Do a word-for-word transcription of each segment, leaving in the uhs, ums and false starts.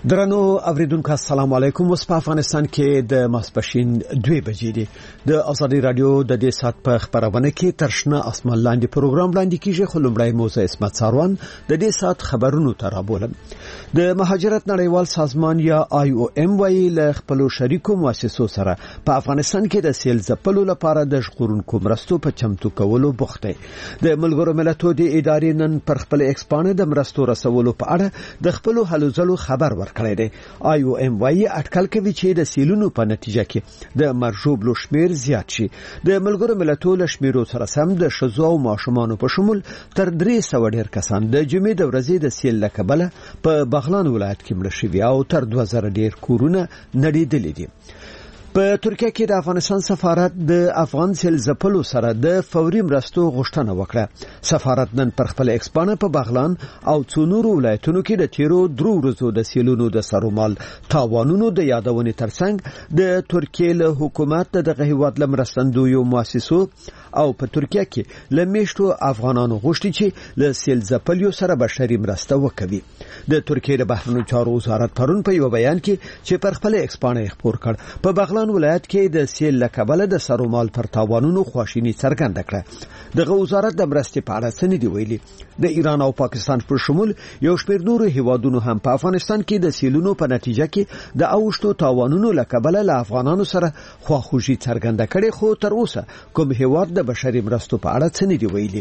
درنو اوریدونکو السلام علیکم. اوس په افغانستان کې د ماسپښین دوه بجې دي. د ازادي رادیو د دې سات په خبرونه کې ترشنه اسمان لاندې پروګرام لاندې کیږي. خو لومړی موزه اسمت ساروان د دې سات خبرونو ترابولم. د مهاجرت نړیوال سازمان یا آی او ام وايي له خپل شریکو مؤسسو سره په افغانستان کې د سیل ځپلو لپاره د ژغورونکو مرستو په چمتو کولو بوخت دی. د ملګرو ملتونو د ادارې نن پر خپل ایکسپانه د مرستو رسولو په اړه د خپل هلو ځلو خبر ورکړ. آی او ام وايي اټکل کوي چې د سیلونو په نتیجه کې د مرجوب شمیر زیات شي. د ملګرو ملتونو شمیرو سره سم د شذو او ماشومانو په شمول تر درې سوه ډیر کسان د جمعې د ورځې د سیل له کبله په بغلان ولایت کې مړه شوي او تر دوه زره ډیر کورونه نړیدلي دي. په ترکیه کې د افغانستان سفارت د افغان سیل ځپلو سره د فوري مرستو غوښتنه وکړه. سفارت نن پر خپل ایکسپانه په بغلان او څونورو ولایتونو کې د تیرو درو ورځو د سیلونو د سرومال تاوانونو د یادونې ترڅنګ د ترکیه له حکومت دغه هیواد لمرستندویو مؤسسو او په ترکیه کې لمیشتو افغانانو غوښتي چې له سیل ځپلیو سره بشري مرسته وکړي. د ترکیه د بهرنیو چارو وزارت پرون په یو بیان کې چې پر خپل ایکسپانه خبر کړ په بغلان ولایت کې د سیل له کبله د سرومال پر تاوانونو خواشینی څرګنده کړه. دغه وزارت د مرستې په اړه څه نه دی ویلي. د ایران او پاکستان پر شمول یو شمېر نورو هیوادونو هم په افغانستان کې د سیلونو په نتیجه کې د اوښتو تاوانونو له کبله له افغانانو سره خواخوږي څرګنده کړي. خو تر اوسه کوم هیواد د بشري مرستو په اړه څه نه دی ویلي.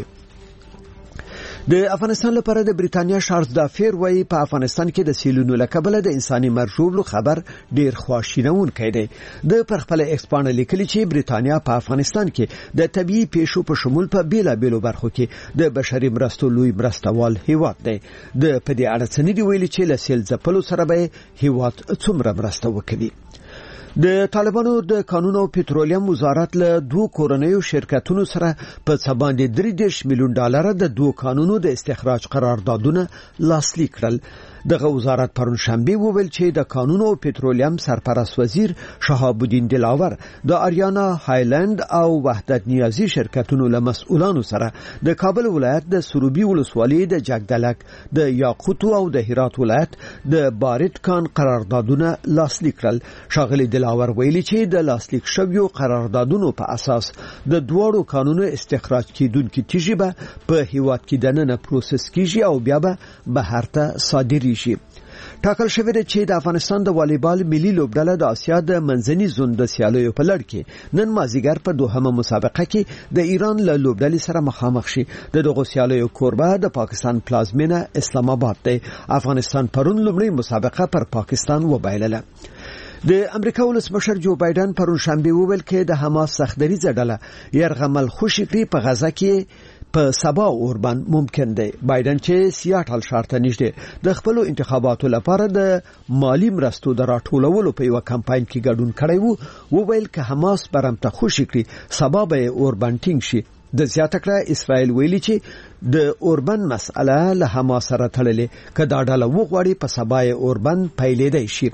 د افغانستان لپاره د بریتانیا شارلز دافیر وايي په افغانستان کې د سیلونو له کبله د انساني مرجوب خبر ډیر خواشینونکی دی. د پر خپل ایکسپانه لیکلي چې بریتانیا په افغانستان کې د طبيعي پیښو په شمول په بیلا بیلو برخو کې د بشري مرستو لوی مرستوال هیواد دی. د په دې اړه څه نه دی ویلي چې له سیل ځپلو سره به هیواد څومره مرسته وکړي. د طالبانو د قانون او پټرولیم وزارت له دوه کورنیو شرکتونو سره په څه باندې درې دېرش میلیون ډالر د دوه قانونو د استخراج قراردادونه لاسلیک کړل. دغه وزارت پرون شنبه وویل چې د قانون او پټرولیم سرپرست وزیر شهاب الدین دلاور د اریانا هایلند او وحدت نیازی شرکتونو له مسؤلانو سره د کابل ولایت د سروبي ولسوالۍ د جګدلک د یاقوتو او د هرات ولایت د بارت کان قراردادونه لاسلیک کړل. شاغلي دلاور ویلي چې د لاسلیک شویو قراردادونو په اساس د دوړو قانونو استخراج کیدونکو تیږي به په هیواد کې دننه پروسس کیږي او بیا به بهر ته صادري شي. ټاکل شوی دی چې د افغانستان د والیبال ملي لوبډله د آسیا د منځني زون د سیالیو په لړ کې نن مازیګر په دوهمه مسابقه کې د ایران له لوبډلې سره مخامخ شي. د دغه سیالیو کوربه د پاکستان پلازمینه اسلام آباد دی. افغانستان پرون لومړی مسابقه پر پاکستان وبایلله. د امریکا ولسمشر جو بایدن پرون شنبه وویل چې د حماس سختدریزه ډله يرغمل خوشي په غزا کې په سبا اوربان ممکن دی. بایدن چې سیاټل ښار ته نږدې د خپل انتخاباتو لپاره د مالی مرستو د راټولولو په یو کمپاین کې ګډون کړی وو وویل چې حماس برمته خوشي کړي سبا به اوربان ټینګ شي. د زیاته کړه اسرائیل ویلي چې د اوربان مسأله له حماس سره تړلې کدا ډله وغوړي په سبا اوربان پیلېدای شي.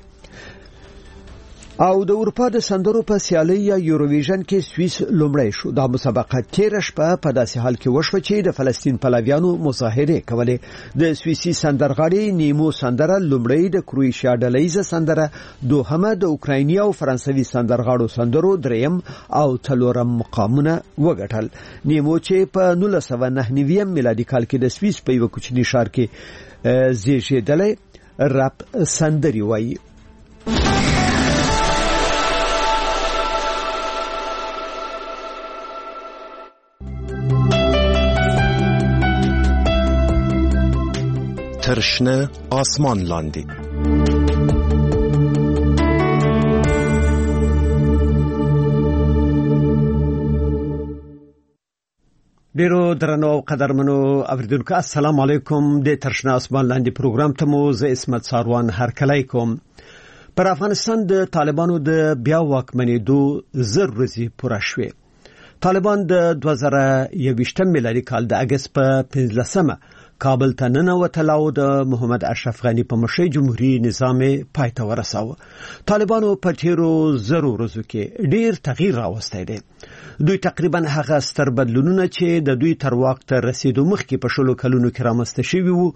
او د اروپا د سندرو په سیالي یا یوروویژن کې سویس لومړی شو. دا مسابقه تیر شپه په داسې حال کې وشوه چې د فلسطین پلویانو مظاهره کولې. د سویسي سندرغاړي نیمو سندره لومړی، د کروشیا ډلهیزه سندره دوهمه، د اوکرایني او فرانسوي سندرغاړو سندرو دریم او څلورم مقامونه وګټل. نیمو چې په نولس سوه نهه نوي میلادي کال کې د سویس په یو کوچني ښار کې زیږیدلی رپ سندري وایي. ترشنه آسمان لاندې ډیرو درنو او قدرمنو اوریدونکو السلام علیکم. د ترشنه آسمان لاندې پروګرام ته مو زه اسمت ساروان هرکلی کوم. پر افغانستان د طالبانو د بیا واکمنېدو زر ورځې پوره شوې. طالبان د دوه زره یوویشتم میلادي کال د اګست په پنځلسمه کابل ته ننوتل او د محمد اشرف غنی په مشرۍ جمهوریت نظام پای ته ورساوه. طالبانو په تیرو زرو ورځو کې ډیر تغییر راوستی دی. دوی تقریبا هغه ستر بدلونونه چې د دوی تر واک ته رسیدو مخکې په شلو کلونو کې رامنځته شوي وو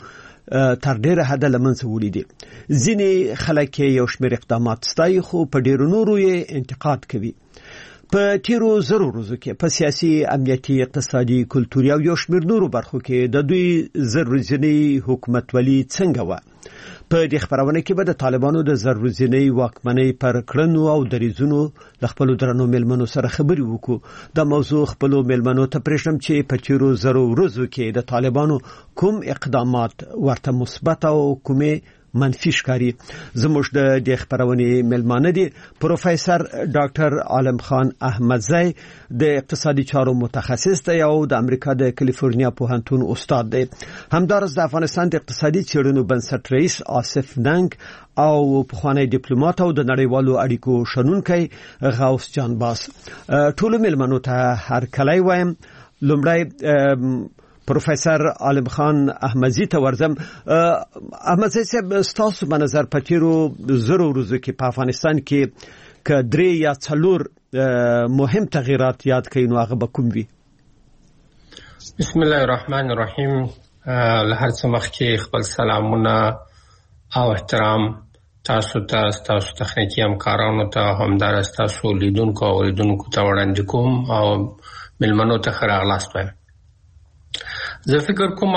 تر ډیره حد لمنځه ولیدي. ځینې خلک یو شمېر اقدامات ستایي خو په ډیرو نورو یې انتقاد کوي. په تیرو زرو ورځو کې په سیاسي، امنیتي، اقتصادي، کلتوري او یو شمېر نورو برخو کې د دوی زر ورځنی حکومتولي څنګه و؟ په دې خبرونه کې به د طالبانو د زر ورځنی واکمنۍ پر کړنو او دریځونو ل خپل درنو ملمنو سره خبرې وکړو. د موضوع خپل ملمنو ته پرېښم چې په تیرو زرو ورځو کې د طالبانو کوم اقدامات ورته مثبت او کومه منفي ښکاري. زموږ د دې خبرونه ملمانه دي پروفیسور ډاکټر عالم خان احمدزی، د اقتصادي چارو متخصص دی او د امریکا د کالیفورنیا پوهنتون استاد دی. همدارس د افغانستان د اقتصادي چارو بنسټ رئیس آصف ننګ او پخوانی ډیپلوماټ او د نړیوالو اړیکو شنونکی غوث جان باس. ټول ملمنو ته هر کله وایم. لومړی پروفیسور عالم خان احمدزی ته ورځم. احمدزی صاحب، ستاسو په نظر په تیرو زرو ورځو کې په افغانستان کې ک درې یا څلور مهم تغیرات یاد کړئ نو هغه به کوم وي؟ بسم الله الرحمن الرحیم. له هر څه مخکې خپل سلامونه او احترام تاسو ته، تاسو تخنیکی همکارانو ته، همدارس تاسو لیدونکو او اوریدونکو ته وړاندې کوم او ملمنو ته ښه راغلاست وایم. زه فکر کوم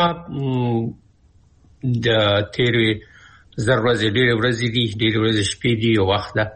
د تیرې زر ورځې ډېرې ورځې دي، ډېرې ورځې شپې دي، یو وخت ده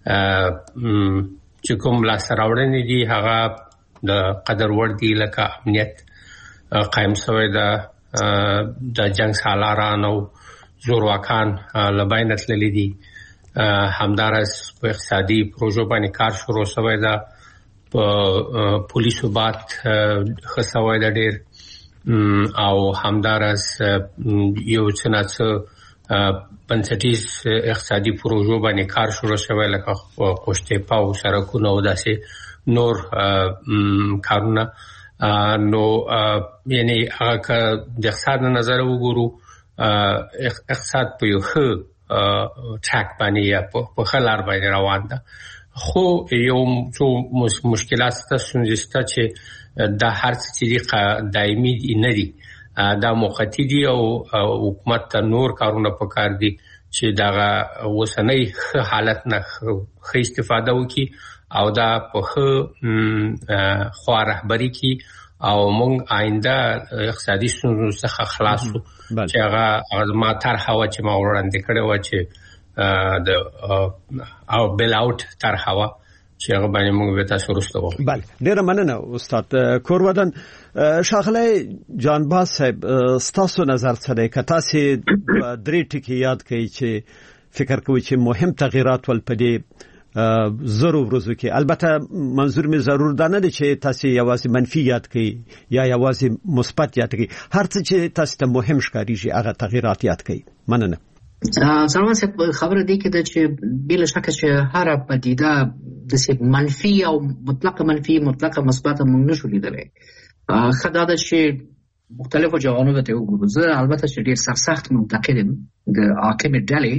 چې کوم لاسته راوړنې دي هغه د قدر وړ دي، لکه امنیت قایم شوی ده، د جنګ سالاران او زورواکان له بینه تللي دي، همدارس په اقتصادي پروژو باندې کار شروع شوی ده، په پولیسو بات ښه شوی ده ډېر، او همدارس یو څه نه څه بنسټیز اقتصادي پروژو باندې کار شروع شوی، لکه قوشتېپه او سړکونه او داسې نور کارونه. نو یعنی هغه که د اقتصاد نه نظر وګورو، اقتصاد په یو ښه ټریک باندې یا په ښه لار باندې روان ده، خو یو څو مشکلات شته، ستونزې شته چې دا هر څه چې دایمي نه دي، دا موقتي دي او حکومت ته نور کارونه پکار دي چې دغه اوسنۍ ښه حالت نه ښه استفاده وکړي او دا په ښه خوا رهبري کړي او موږ آینده اقتصادي ستونزو څخه خلاص شو. چې هغه ما طرحه وه چې ما وړاندې کړې وه چې د او بیل آوټ طرحه وه چې هغه باندې موږ به تاسو وروسته وکړو. بله، ډېره مننه استاد کورودن. ښاغلی جان باز صاحب، ستاسو نظر څه دی؟ که تاسې درې ټکي یاد کړئ چې فکر کوئ چې مهم تغیرات ول په دې زرو ورځو کې، البته منظور مې ضرور دا نه دی چې تاسې یوازې منفي یاد کړئ یا یوازې مثبت یاد کړئ، هر څه چې تاسو ته مهم ښکارېږي هغه تغیرات یاد کړئ. مننه. سلام صاحب، خبره دی کې ده چې بلا شکه چې هر پدیده داسې منفي او مطلقه منفي مطلقه مثبت موږ نشو لیدلی. ښه دا ده چې مختلفو جوانبو ته وګورو. زه البته چې ډېر سرسخت منتقد یم د حاکمې ډلې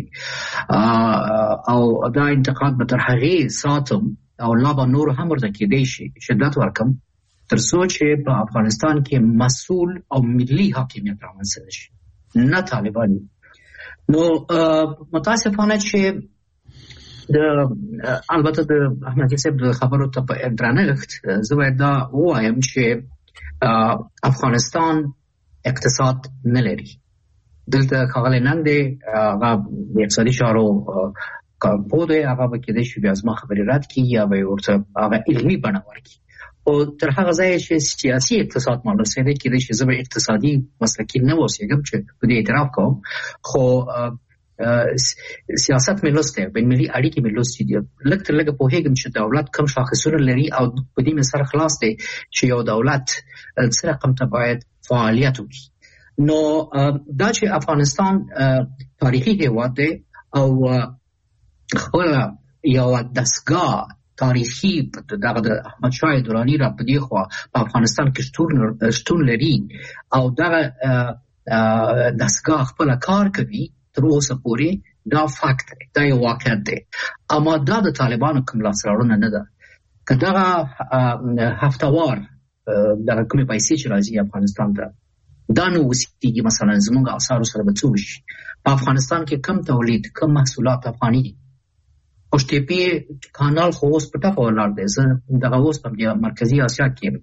او دا انتقاد به تر هغې ساتم او لا به نور هم ورته کېدی شي شدت ورکم تر څو چې په افغانستان کې مسؤل او ملي حاکمیت رامنځته نشي، نه طالباني. نو متاسفانه چې د البته د احمدزي صاحب د خبرو ته په درنښت زه باید دا ووایم چې افغانستان اقتصاد نه لري. دلته ښاغلی ننګ دی، هغه د اقتصادي چارو کارپوه دی، هغه به کېدای شي بیا زما خبرې رد کړي یا به یې ورته هغه علمي بڼه ورکړي. او تر هغه ځایه چې سیاسي اقتصاد ما رسېدی، کېدای شي زه به اقتصادي مسلکي نه اوسېږم چې په دې اعتراف کوم، خو سیاست مې لوستی، بین المللي اړیکې مې لوستي دي، لږ تر لږه پوهېږم چې دولت کوم شاخصونه لري او په دې مې سر خلاص دی چې یو دولت څه رقم ته باید فعالیت وکړي. نو دا چې افغانستان تاریخي هېواد دی او خپله یوه دستګاه تاریخي دغه د احمدشاه دراني را په دې خوا په افغانستان کې شتون لري او دغه دستګاه خپله کار کوي تر اوسه پورې، دا فکت دی، دا یو واقعیت دی. اما دا د طالبانو کوم لاسته راوړنه نه ده. که دغه هفتهوار دغه کومې پیسې چې راځي افغانستان ته دا نو وسیږي مثلا زموږ اسعار سره به څه وشي. په افغانستان کې کم تولید کم محصولات افغاني دي. اوشتیپی کانال خو اوس په ټاپه ولاړ دی. زه دغه اوس په مرکزي اسیا کې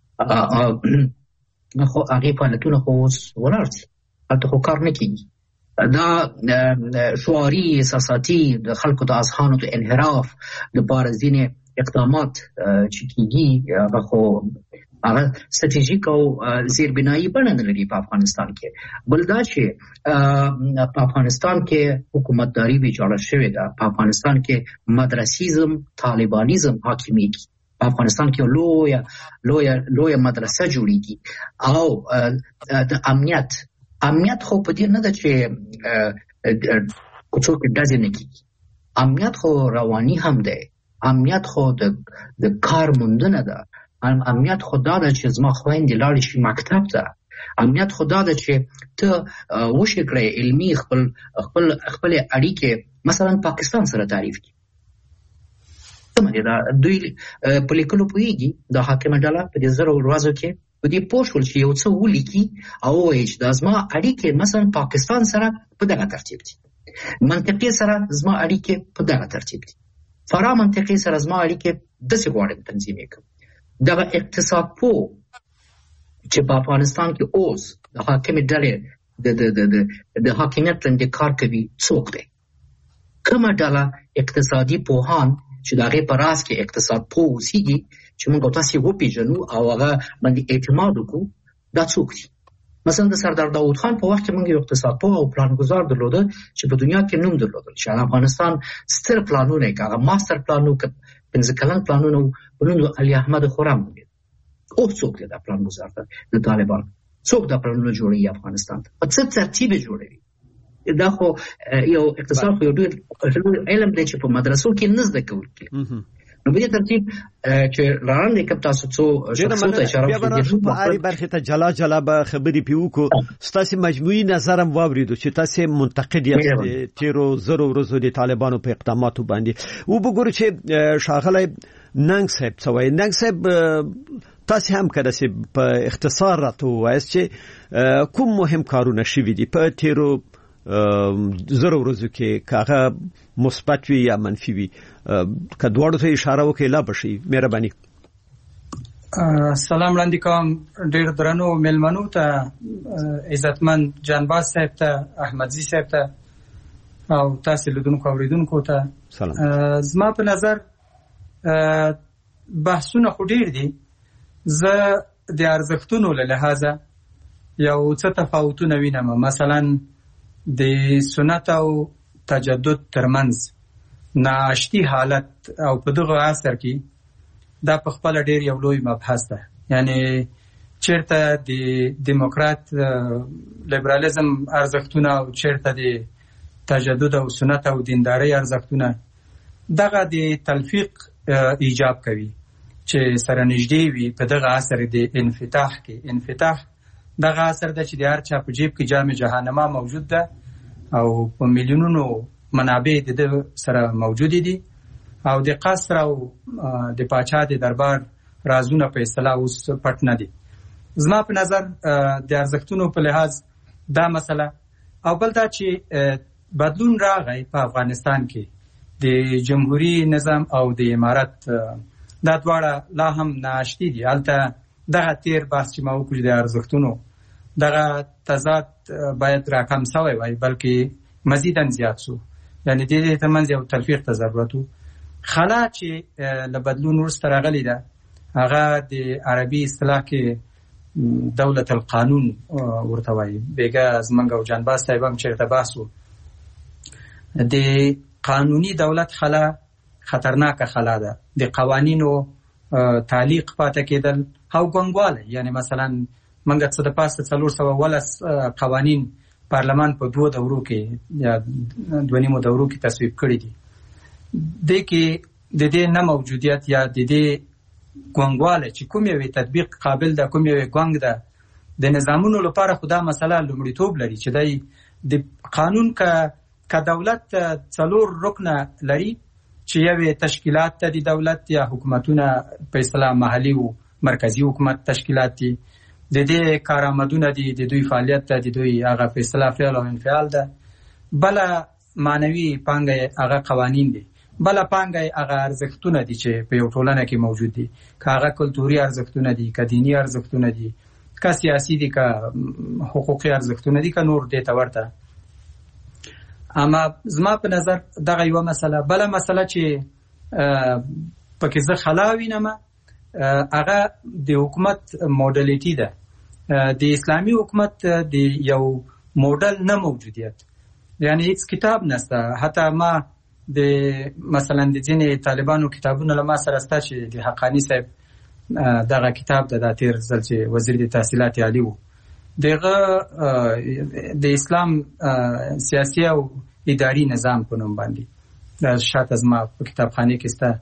خو هغې فعالیتونه خو اوس ولاړ دي، هلته خو کار نه کېږي. دا شعاري احساساتي د خلکو د اذهانو د انحراف لپاره ځینې اقدامات چې کېږي هغه خو هغه ستراتیژیک او زیربنایي بڼه نه لري په افغانستان کې. بل دا چې په افغانستان کې حکومتداري ویجاړه شوې ده، په افغانستان کې مدرسیزم طالبانیزم حاکمیږي، په افغانستان کې لویه لویه لویه مدرسه جوړیږي او د امنیت امنیت خو په دې نه ده چې څوک ډزې نه کېږي. امنیت خو رواني هم دی، امنیت خو د د کار موندنه ده، امنیت خو دا ده چې زما خویندې لاړې شي مکتب ته، امنیت خو دا ده چې ته وشي کړې علمي خپل خپل خپل اړیکې مثلا پاکستان سره تعریف کړي. دا دوی په لیکلو پوهېږي، دا حاکمه ډله په دې زرو ورځو کې په دې پوه شول چې یو څه ولیکي او ووایي چې دا زما اړیکې مثلا پاکستان سره په دغه ترتیب دي، منطقې سره زما اړیکې په دغه ترتیب دي، فرا منطقې سره زما اړیکې داسې غواړم تنظیمې کړم. دغه اقتصاد پوه چې په افغانستان کې اوس د حاکمې ډلې د د د د حاکمیت لاندې کار کوي څوک دی؟ کومه ډله اقتصادي پوهان چې د هغې په راز کې اقتصاد پوه اوسېږي چې موږ تاسې وپېژنو او هغه باندې اعتماد وکړو، دا څوک دي؟ مثلا د سردار داود خان په وخت کې موږ یو اقتصاد پوه او پلانګذار درلوده چې په دنیا کې نوم درلودل چې افغانستان ستر پلانونه یې هغه ماستر پلان و، پنځه کلن پلانونه و، په نوم علي احمد خرم نومېده. اوس څوک دی دا پلانګذار د طالبان؟ څوک دا پلانونه جوړوي افغانستان ته؟ په څه ترتیب یې جوړوي؟ دا خو یو اقتصاد خو یو ډېر علم دی چې په مدرسو کې نه زده کول کېږي. نو په دې ترتیب چې لاندې کوم تاسو څو شخصو ته اشاره وکړو په اړې برخې ته جلا جلا به خبرې پې وکړو. ستاسې مجموعي نظر هم واورېدو چې تاسې منتقد یاست تېرو زرو ورځو د طالبانو په اقداماتو باندې. وبګورو چې ښاغلی ننګ صاحب څه وایي. ننګ صاحب تاسې هم که داسې په اختصار راته ووایاست چې کوم مهم کارونه شوي دي په تېرو زرو ورځو کې، که هغه مثبت وي یا منفي وي، که دواړو ته اشاره وکړئ لا به ښه. مهرباني. سلام وړاندې کوم ډېر درنو مېلمنو ته، عزتمن جانباز صاحب ته، احمدزي صاحب ته او تاسې لیدونکو اورېدونکو ته سلام. زما په نظر بحثونه خو ډېر دي. زه د ارزښتونو له لحاظه یو څه تفاوتونه وینم. مثلا د سنت او تجدد ترمنځ ناشتي حالت او په دغه عصر کې دا په خپل ډېر یو لوی مبحث ده. یعنی چیرته د دیموکرات لیبرالیزم ارزښتونه او چیرته د تجدد او سنت او دیندارۍ ارزښتونه، دغه د تلفیق ایجاب کوي چې سره نږدې وي په دغه عصر د انفتاح کې. انفتاح دغه عصر ده چې د هر چا په جیب کې جام جهانما موجود ده او په میلیونونو منابع د ده سره موجودې دي او د قصر او د پاچا د دربار رازونه په اصطلاح اوس پټ نه دي. زما په نظر د ارزښتونو په لحاظ دا مسله. او بل دا چې بدلون راغی په افغانستان کې د جمهوری نظام او د امارت، دا دواړه لا هم ناشتي دي. هلته دغه تیر بحث چې ما وکړو د ارزښتونو، دغه تضاد باید راکم سوی وای بلکې مزیداً زیات سو. یعنی د دې ترمنځ یو تلفیق ته ضرورت و. خلا چې له بدلون وروسته راغلی ده هغه د عربي اصطلاح کې دولت القانون ورته وایي. بیګا زمونږ او جانباز صاحب هم چېرته بحث و. د قانوني دولت خلا خطرناکه خلا ده. د قوانینو تعلیق پاتې کېدل او ګونګوالی. یعنی مثلا منګه څه د پاسه څلور سوه ولس قوانین پارلمان په دوه دورو کې یا دوه نیمو دورو کې تصویب کړي دي. دې کې د دې نه موجودیت یا د دې ګونګوالی چې کوم یوې تطبیق قابل ده، کوم یوې ګونګ ده، د نظامونو لپاره خو دا مسله لومړیتوب لري چې دی د قانون که که دولت څلور رکنه لري چې یوې تشکیلات ته د دولت یا حکومتونه په اصطلاح محلي و مرکزي حکومت تشکیلات دي، د دې کارآمدونه دي، د دوی فعالیت ده، د دوی هغه فیصله فعل او انفعال ده. بل معنوي پانګه هغه قوانین دي، بل پانګه هغه ارزښتونه دي چې په یو ټولنه کې موجود دي، که هغه کلتوري ارزښتونه دي، که دینی ارزښتونه دي، که سیاسي دي، که حقوقي ارزښتونه دي، که نور دې ته ورته. اما زما په نظر دغه یو مسله. بل مسله چې پکې زه خلا وینم هغه د حکومت موډلیټي ده. د اسلامي حکومت د یو موډل نه موجودیت، یعنی هیڅ کتاب نشته. حتی ما د مثلا د ځینې طالبانو کتابونه له ما سره سته چې د حقانی صاحب دغه کتاب د دا تیر ځل چې وزیر د تحصیلات عالی و، دغه د اسلام سیاسي او اداري نظام په نوم باندې د شاته زما په کتابخانه کې سته.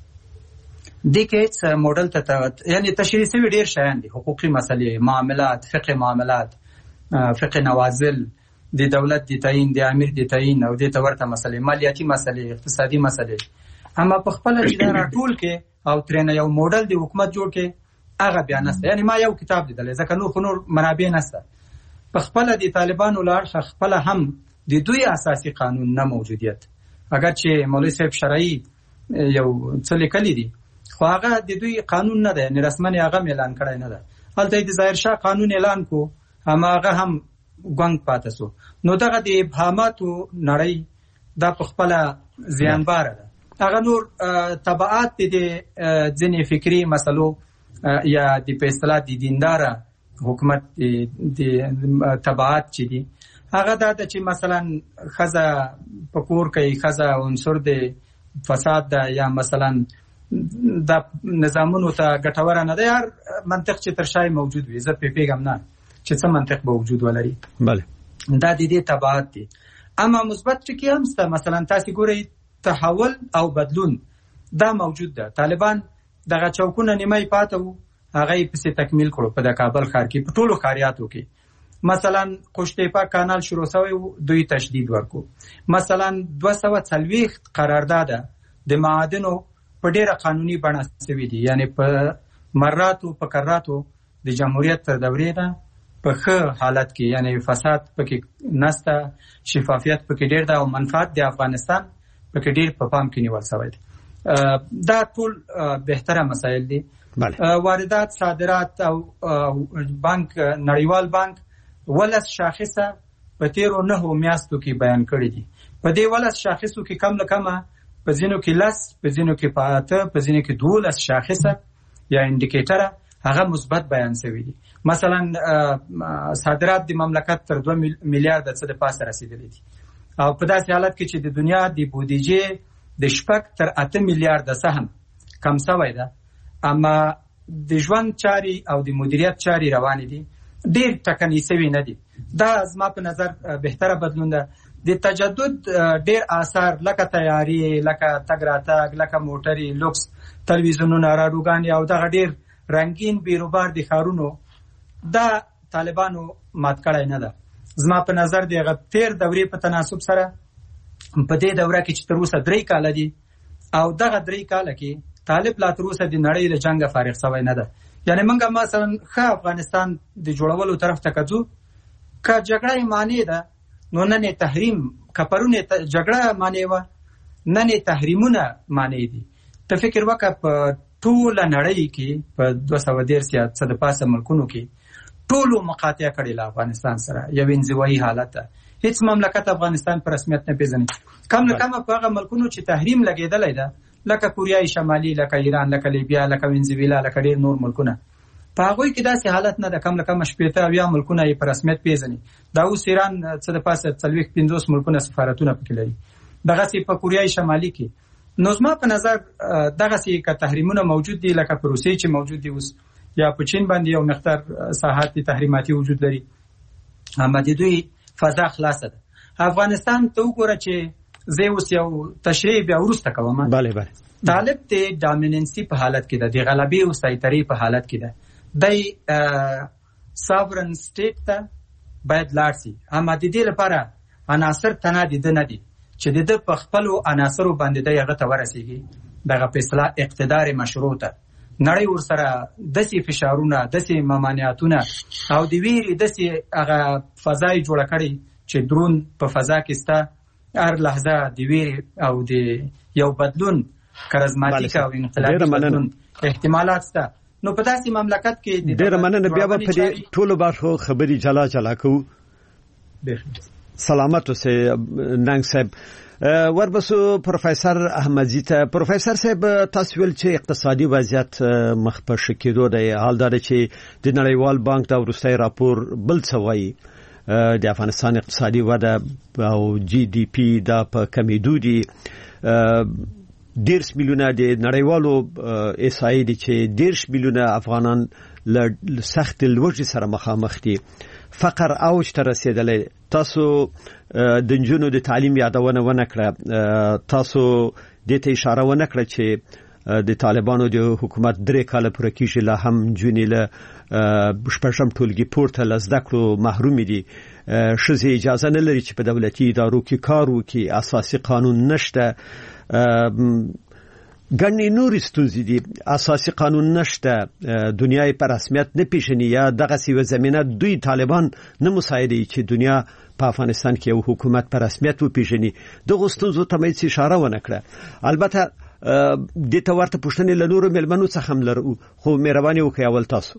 د کې هیڅ موډل ته یعنی تشریح شوي ډېر شیان دي، حقوقي مسلې، معاملات، فقه معاملات، فقه نوازل، د دولت د تعیین، د امیر د تعیین او د ورته مسلې، مالیاتي مسلې، اقتصادي مسلې. اما په خپل چې دا راټول کې او ترنه یو موډل د حکومت جوړ کې هغه بیا نشته. یعنی ما یو کتاب لیدل ځکه نور خو نور منابع نشته. په خپل د طالبانو لاړ خپل هم د دوی اساسي قانون نه موجودیت، اگر چې مولوی صاحب شرعي یو څه لیکلي دي خو هغه د دوی قانون نه ده، یعنی رسماً هغه اعلان کړی نه ده. هلته د ظاهر شاه قانون اعلان کو، اما هغه هم ګونګ پاتې سو. نو دغه د ابهاماتو نړۍ دا په خپله زیانباره ده. هغه نور تبعات د ځینې فکري مسلو یا د په اصطلاح د دینداره حکومت د تبعات چې دي هغه دا ده چې مثلا ښځه په کور کې ښځه عنصر د فساد ده، یا مثلا دا نظامونو ته ګټوره نه ده. هر منطق چې تر شای موجود وي، زه پې پیږم نه چې څه منطق به وجود ولري. بله دا د دې تبعات دي. اما مثبت ټکي هم شته. مثلا تاسې ګورئ تحول او بدلون دا موجود ده. طالبان دغه چوکونه نیمه پاته وو، هغه یې پسې تکمیل کړو په د کابل ښار کې، په ټولو ښاریاتو کې. مثلا قشتېپه کانال شروع شوی و، دوی تشدید ورکو. مثلا دوه سوه څلوېښت قرارداد د معادنو په ډیره قانوني بڼه شوي دي، یعنی په مراتو په کراتو د جمهوریت تر دورې نه په ښه حالت کې، یعنی فساد پکې نسته، شفافیت پکې ډیر ده او منفعت د افغانستان پکې ډیر په پام کې نیول شوی دی. دا ټول بهتره مسایل دي. واردات، صادرات او بانک، نړیوال بانک ولس شاخصه په تیرو نهو میاشتو کې بیان کړی دي. په دې ولس شاخصو کې کم له کمه په ځینو کې لس، په ځینو کې په اته، په ځینو کې دولس شاخصه یا انډیکیټره هغه مثبت بیان شوی دي. مثلا صادرات د مملکت تر دوه میلیارډ څه د پاسه رسیدلی دي، او په داسې حالت کې چې د دنیا د بودیجې د شپږ تر اته میلیارډ سهم کم شوی ده، اما د ژوند چاري او د مدیریت چاري روانې دي، ډېر ټکنۍ شوي نه دي. دا زما په نظر بهتره بدلون ده. د تجدد ډېر آثار لکه تیاري، لکه تګ راتګ، لکه موټرې، لوکس تلویزیونونه، راډیوګانې او دغه ډېر رنګین بیروبار د ښارونو دا طالبانو مات کړی نه ده. زما په نظر د هغه تیر دورې په تناسب سره په دې دوره کې چې تر اوسه درې کاله دي او دغه درې کاله کې طالب لا تر اوسه د نړۍ له جنګه فارغ شوی نه ده. یعنی موږ مثلا ښه افغانستان د جوړولو طرف ته که ځو، که جګړه یې معنی ده نو نن یې تحریم، که پرون یې جګړه معنی وه نن یې تحریمونه معنی دي. ته فکر وکړه په ټوله نړۍ کې په دوه سوه دېرش یا څه د پاسه ملکونو کې ټولو مقاطعه کړې له افغانستان سره، یو انزوایي حالت ده. هیڅ مملکت افغانستان په رسمیت نه پیژني. کم نه کمه په هغه ملکونو چې تحریم لګېدلی ده لکه کوریای شمالي، لکه ایران، لکه لیبیا، لکه وینزویلا، لکه ډېر نور ملکونه، په هغوی کې داسې حالت نه ده. کم نه کمه شپېته اویا ملکونه یې په رسمیت پیژني. دا اوس ایران څه د پاسه څلوېښت پنځوس ملکونه سفارتونه پکې لري، دغسې په کوریای شمالي کې. نو زما په نظر دغسې که تحریمونه موجود دي لکه په روسیې چې موجود دي اوس، یا په چین باندې یو مقدار ساحات تحریماتي وجود لري، اما د دوی فضا خلاصه ده. افغانستان ته وګوره چې زه اوس یو تشریح بیا وروسته کوم. بله بله. طالب د ډامیننسي په حالت کې ده، د غلبې او سیطرې په حالت کې ده. دی ساورن سټیټ ته باید لاړ شي، اما د دې لپاره عناصر تنها د ده نه دي چې د ده په خپلو عناصرو باندې دی هغه ته ورسېږي، دغه په اصطلاح اقتدار مشروع ته. نړۍ ورسره داسې فشارونه داسې ممانعتونه او د ویرې داسې هغه فضا یې جوړه کړې چې درون په فضا کې ستا هر لحظه د ویرې او د یو بدلون کرزماتیک او انقلابي بدلون احتمالات ستا. نو په داسې مملکت کې ډېر مننه. بیا به په دې ټولو برخو خبرې جلا جلا کوو. سلامت اوسئ ننګ صاحب. وربسو پروفیسور احمدزی ته. پروفیسور صاحب تاسو ویل چې اقتصادي وضعیت مخ په ښه کېدو دی، حال دا چې د نړیوال بانک دا وروستی راپور بل څه وایي، د افغانستان اقتصادي وده او جی ډي پی دا په کمیدو دي. دیرش میلیونه د نړیوالو احصایې دي چې دیرش میلیونه افغانان له سخت لوږې سره مخامخ دي. فقر اوج ته رسیدلی. تاسو د نجونو د تعلیم یادونه ونه کړه، تاسو دې ته اشاره ونه کړه چې د طالبانو د حکومت درې کاله پوره کېږي لا هم نجونې له شپږم ټولګي پورته له زده کړو محروم دي. ښځې اجازه نه لري چې په دولتي ادارو کې کار وکړي، اساسي قانون نشته، ګڼې نورې ستونزې دي، اساسي قانون نشته، دنیا یې په رسمیت نه پیژني یا دغسې یوه زمینه دوی طالبان نه مساعدوي چې دنیا په افغانستان کې یو حکومت په رسمیت وپیژني. دغو ستونزو ته مې اشاره ونه کړه. البته دې ته ورته پوښتنې له نورو مېلمنو څخه هم لرو، خو مهرباني وکړئ اول تاسو.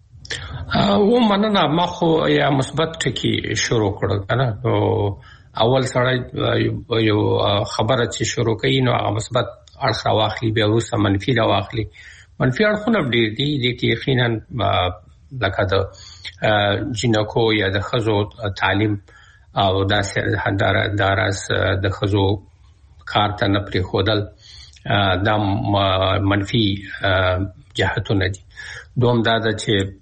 و مننه. ما خو یا مثبت ټکي شروع کړل کنه. نو اول سره یو خبره چې شروع کړي نو هغه مثبت اړخ راواخلي، بیا وروسته منفي راواخلي. منفي اړخونه ډېر دي. دې کې یقینا لکه د جنکو یا د ښځو تعلیم او داسې داراز د ښځو کار ته نه پرېښودل دا منفي جهتونه دي. دوم دا ده چې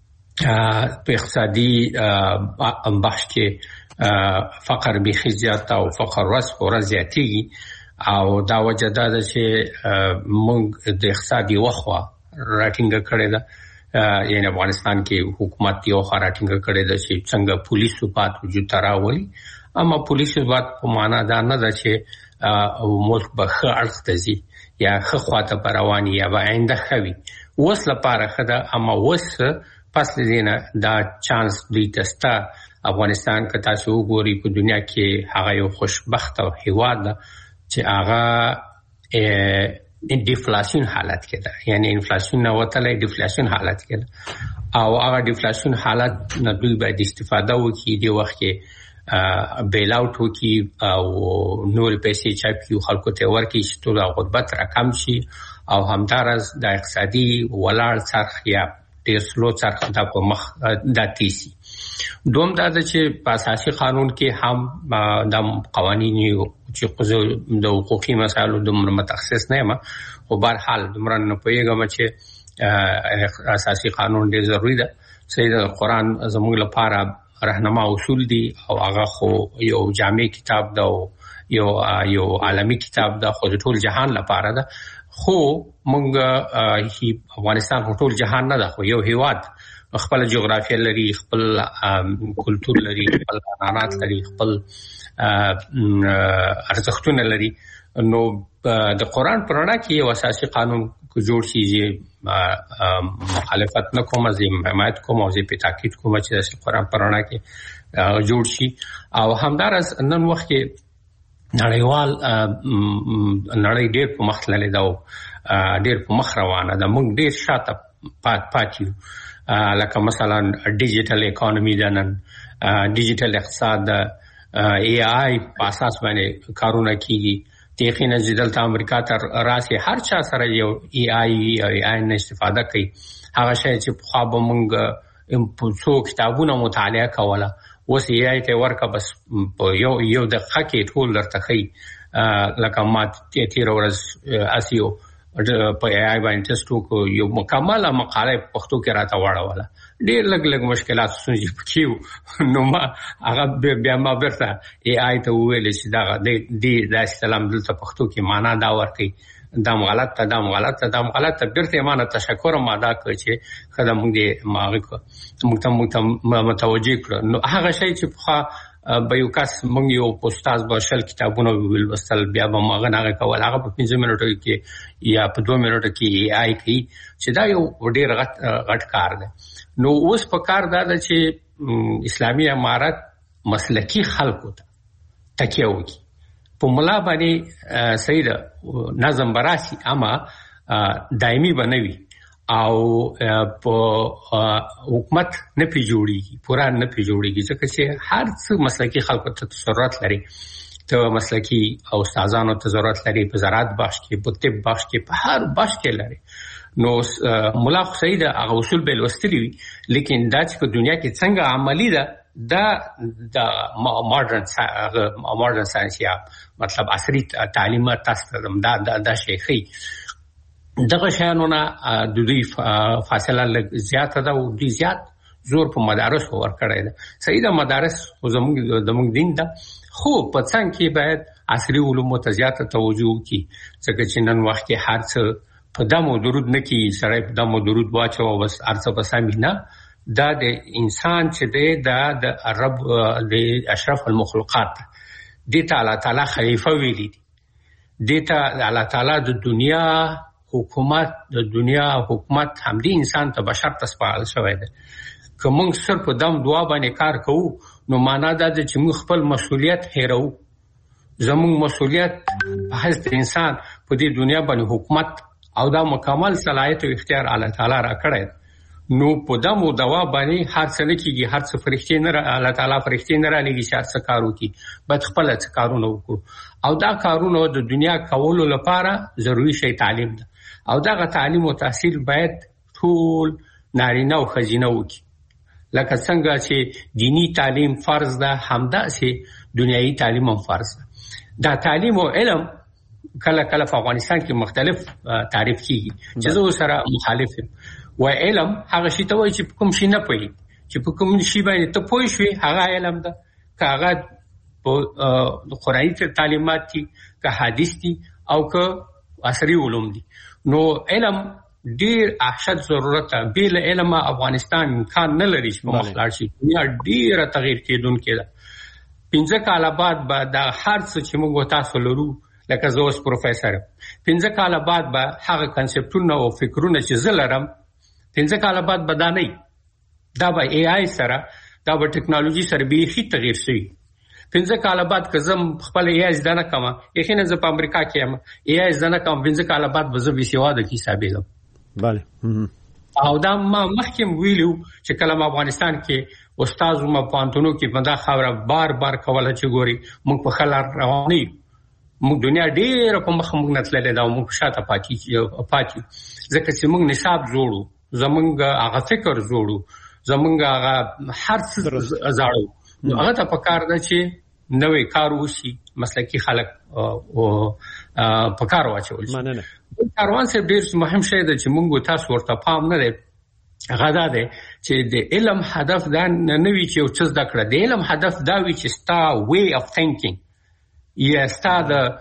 په اقتصادي بخش کې فقر بیخي زیات او فقر ورځ په ورځ زیاتېږي او دا وجه دا ده چې موږ د اقتصادي وخوا راټینګه کړې ده. یعنی افغانستان کې حکومت یو خوا راټینګه کړې ده چې څنګه پولیس ثبات وجود ته راولي، اما پولیس ثبات په معنا دا نه ده چې ملک به ښه اړخ ته ځي یا ښه خوا ته به روان یا به آینده ښه وي. اوس لپاره ښه ده، اما اوس پس له دې نه دا چانس دوی ته شته. افغانستان که تاسو وګورئ په دنیا کې هغه یو خوشبخته هېواد ده چې هغه ډیفلاسیون حالت کې ده، یعنی انفلاسیون نه وتلی ډیفلاسیون حالت کې ده او هغه ډیفلاسیون حالت نه دوی باید استفاده وکړي، دې وخت کې بیل آوټ وکړي او نورې پیسې چاپ کړي خلکو ته ورکړي چې ټول غربت راکم شي او همداراز د اقتصادي ولاړ څرخ یا ډېر سلو څرخ دا په مخ دا تیسي. دوم دا ده چې په اساسي قانون کې هم دا قوانین چې د حقوقي مسایلو دومره متخصص نه یم، خو بهرحال دومره نه پوهېږم چې اساسي قانون ډېر ضروري ده. صحیح ده، قرآن زموږ لپاره رهنما اصول دي او هغه خو یو جامع کتاب ده او یو یو عالمي کتاب ده، خو د ټول جهان لپاره ده. خو موږ افغانستان خو ټول جهان نه ده، خو یو هیواد خپل جغرافیه لري، خپل کلتور لري، خپل عنعنات لري، خپل ارزښتونه لري. نو د قرآن په رڼا کې یو اساسي قانون کو جوړ شي چې مخالفت نه کوم، زه حمایت کوم او زه په تاکید کوم چې د قرآن په رڼا کې جوړ شي. او همدارس نن وخت کې نړیوال نړۍ ډېر په مخ تللې ده او ډېر په مخ روانه ده. موږ ډېر شاته پات پات یو، لکه مثلا ډیجیټل اکانومي ده، نن ډیجیټل اقتصاد ده، ای آی په اساس باندې کارونه کیږي. یقینا چې دلته امریکا ته راسي هر چا سره یو ای آی او ای آی نه استفاده کوي. هغه شی چې پخوا به موږ څو کتابونه مطالعه کوله، اوس ای آی ته ورکه بس په یو یو دقیقه کې ټول درته ښیي. لکه ما تېره ورځ اسیو په ای آی باندې ټسټ وکړو، یو مکمله مقاله په پښتو کې راته واړوله. ډېر لږ لږ مشکلات ستونزې پکې وو، نو ما هغه بیا ما بیرته ای آی ته وویل چې دغه دې دا سلام دلته پښتو کې معنا دا ورکوي، دام غلط ته دام غلط ته دام غلط ته. بیرته ما نه تشکر هم ادا کړ چې ښه ده موږ دې موږ ته موږ ته متوجه کړو. نو هغه شی چې پخوا به یو کس مونږ یو پوسټاز بشل کتابونه ولوستل بیا به ماغه نه کول هغه په پنځه منټو کې یا په دوه منټو کې آی کوي چې دا یو ډیر غټ غټ کار دی. نو اوس په کار دا چې اسلامي امارت مسلکی خلکو ته تکیه وکړي په ملا باندې سید نظم براسي اما دایمي بنوي او په حکومت نه پی جوړیږي پورا نه پی جوړیږي ځکه چې هر څه مسلکی خلکو ته ضرورت لري ته مسلکی او استادانو ته ضرورت لري په زراعت بخش کې په طب بخش کې په هر بخش کې لري. نو مولا سید هغه اصول به لوستلی وي لیکن دا چې په دنیا کې څنګه عملی ده دا د ماډرن ماډرن ساينس یا مطلب عصري تعلیم تاسو دا دا شي خي دغه شانونه د دوی فاصله لږ زیاته ده او دوی زیات زور په مدارس ورکړی ده. صحیح ده مدارس زموږ زموږ دین ده خو په څنګه کې باید عصري علوم ته زیاته توجه وکړي ځکه چې نن وخت کې هر څه په دمو درود نه کی سره په دمو درود واچو بس ارڅ په سامینا دا د انسان چې دی دا د رب د اشرف المخلوقات دی تعالی تعالی خلیفہ ویلی دی ته الله تعالی د دنیا حکومت د دنیا حکومت هم دی انسان ته بشر ته سپارل شوی دی. که موږ صرف په دم دعا باندې کار کوو نو معنا دا ده چې موږ خپل مسؤلیت هېرو. زموږ مسؤلیت په حیث انسان په دې دنیا باندې حکومت او دا مکمل صلاحیت او اختیار الله تعالی را کړی. نو په دمو دوا باندې هر څه لکېږي هر څه فرښتې نه الله تعالی فرښتې نه را لېږي چې هر څه کار وکړي باید خپل څه کارونه وکړو او دا کارونه د دنیا کولو لپاره ضروري شی تعلیم ده او دغه تعلیم او تحصیل باید ټول نارینه او ښځینه وکړي لکه څنګه چې دینی تعلیم فرض ده همداسې دنیایي تعلیم هم فرض ده. دا تعلیم او علم کله کله په افغانستان کې مختلف تعریف کیږي چې زه سره مخالف یم. و علم هغه شی ته وایي چې کوم شي نه پوي چې په کوم شي باندې ته پوي شوي هغه علم ده که هغه په قرآني تعلیمات دي که حدیث دي او که عصري علوم دي. نو علم ډیر احشد ضرورت ده. بیل علم افغانستان امکان نه لري چې په مخ لاړ شي. دنیا ډیره تغیر کېدونکې ده. پنځه کاله بعد به دا هر څه چې موږ تاسو لرو لکه زه اوس پروفیسر پنځه کاله بعد به هغه کنسپټونه او فکرونه چې زه لرم پنځه کاله بعد به دا نه دا به ای آی سره دا به ټکنالوژي سره بیخي تغیر شي. پنځه کاله بعد که زه خپل ای آی زده نه کوم یقینا زه په امریکا کې یم ای آی زده نه کوم پنځه کاله بعد به زه بېسواده حسابېږم. بله او دا ما مخکې ویلو چې کله افغانستان کې استاد ما پانتونو کې بندا خبره بار بار کوله چې ګوري موږ په خلار روان یو موږ دنیا ډېر په مخ موږ نتللې دا موږ شاته پاتې پاتې ځکه چې موږ نصاب جوړو زمونږ هغه فکر جوړو زمونږ هغه هر څه زاړو هغه ته پکار ده چې نوې کار وشي مسلکی خلک او پکار واچول شي. مننه. کاروان سره ډېر مهم شی ده چې موږ تاسو ورته پام نه دی هغه دا دی چې د علم هدف دا نه وي چې یو څه زده کړه. د علم هدف دا وي چې ستا وی اف تھینکینګ یا ستا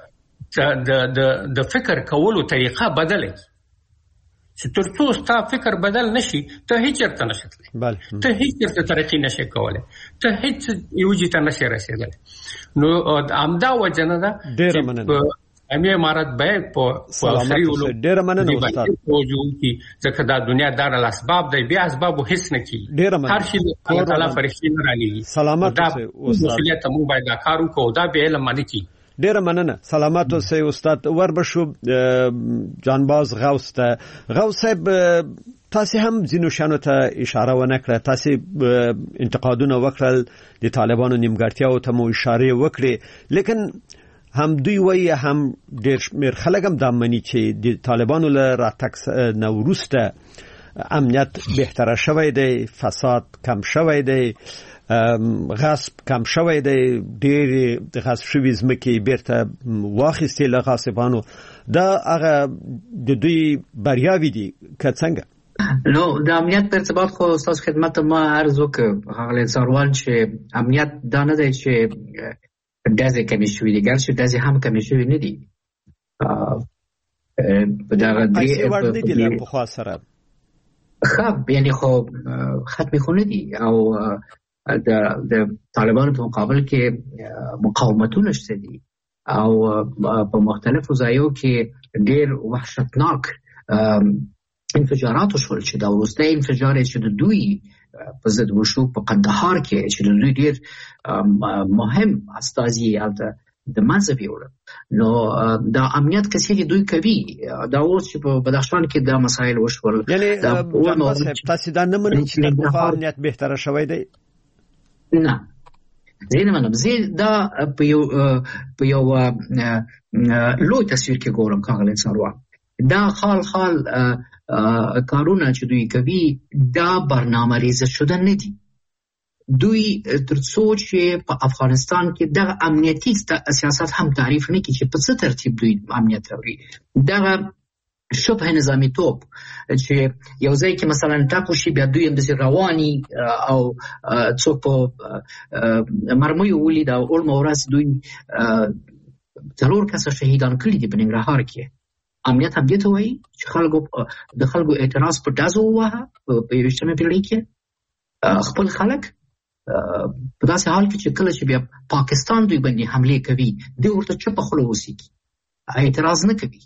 د د د فکر کولو طریقه بدله چې ترڅو ستا فکر بدل نشي ته هیڅ چرته نشې تللی. بله. ته هیڅ چرته ترقي نشې کولی ته هیڅ یوجې ته نشې رسېدلی. نو همدا وجه نه ده ډېره مننه. امي امارت باید په عصري علوم ډېره مننه استاد ځکه دا دنیا دار الاسباب دی بیا اسباب هیڅ نه کیږي. ډېره مننه. هر شي الله تعالی فرښتې نه رالېږي. سلامت اوسئ استاد. مسؤلیت موږ باید دا کار وکړو دا به علم باندې کی. ډېره مننه. سلامت اوسئ استاد. وربشو جانباز غوث ته غوث صاحب تاسو هم ځینو شانو ته اشاره ونه کړه تاسو انتقادونه وکړل د طالبانو نیمګړتیاو ته مو اشاره وکړه لیکن هم دوی وایي هم ډېر شمېر خلک هم دا مني چې د طالبانو له راتګ نه وروسته امنیت بهتره شوی دی فساد کم شوی دی غصب کم شوی دی ډېر د غصب شوي ځمکې بیرته واخیستې له غاصبانو دا هغه د دوی بریاوې دي که څنګه؟ نو د امنیت په ارتباط خو ستاسو خدمت ته ما عرض وکړ هغه څاروان چې امنیت دا نه دی چې ډزې کمې شوي دي ګرچې ډزې هم کمې شوي نه دي په دغه پیسې وړ نه دي له پخوا سره ښه یعنې خو ختمې خو نه دي او د د طالبانو په مقابل کې مقاومتونه شته دي او په مختلفو ځایو کې ډېر وحشتناک انفجارات وشول چې دا وروستی انفجار چې د دوی په ضد وشو په قندهار کې چې د دوی ډېر مهم استازي هلته د منځه ویوړل. نو دا امنیت کسې دوی کوي دا اوس چې په بدخشان کې دا مسایل وشول. یعنی تاسو دا نه منئ چې د امنیت بهتره شوی دی؟ نه زه نه منم. زه دا په یو په یو لوی تصویر کې ګورم ښاغلی څاروان. دا خال خال کارونه چې دوی کوي دا برنامه ریزه شده نه دي. دوی تر څو چې په افغانستان کې دغه امنیتي سیاست هم تعریف نه کړي چې په څه ترتیب دوی امنیت راوړي. دغه شبه نظامی توپ چې یو ځای کې مثلا ټاکو شي بیا دوی همداسې رواني او څوک په مرمیو ولید او اولمه ورځ دوی څلور کسه شهیدان کړي دي په ننګرهار کې. امنیت هم دې ته وایي چې خلکو د خلکو اعتراض په ډزو ووهه په یویشتمه پېړۍ کې خپل خلک په داسې حال کې چې کله چې بیا پاکستان دوی باندې حملې کوي دوی ورته چپه خوله اوسېږي اعتراض نه کوي.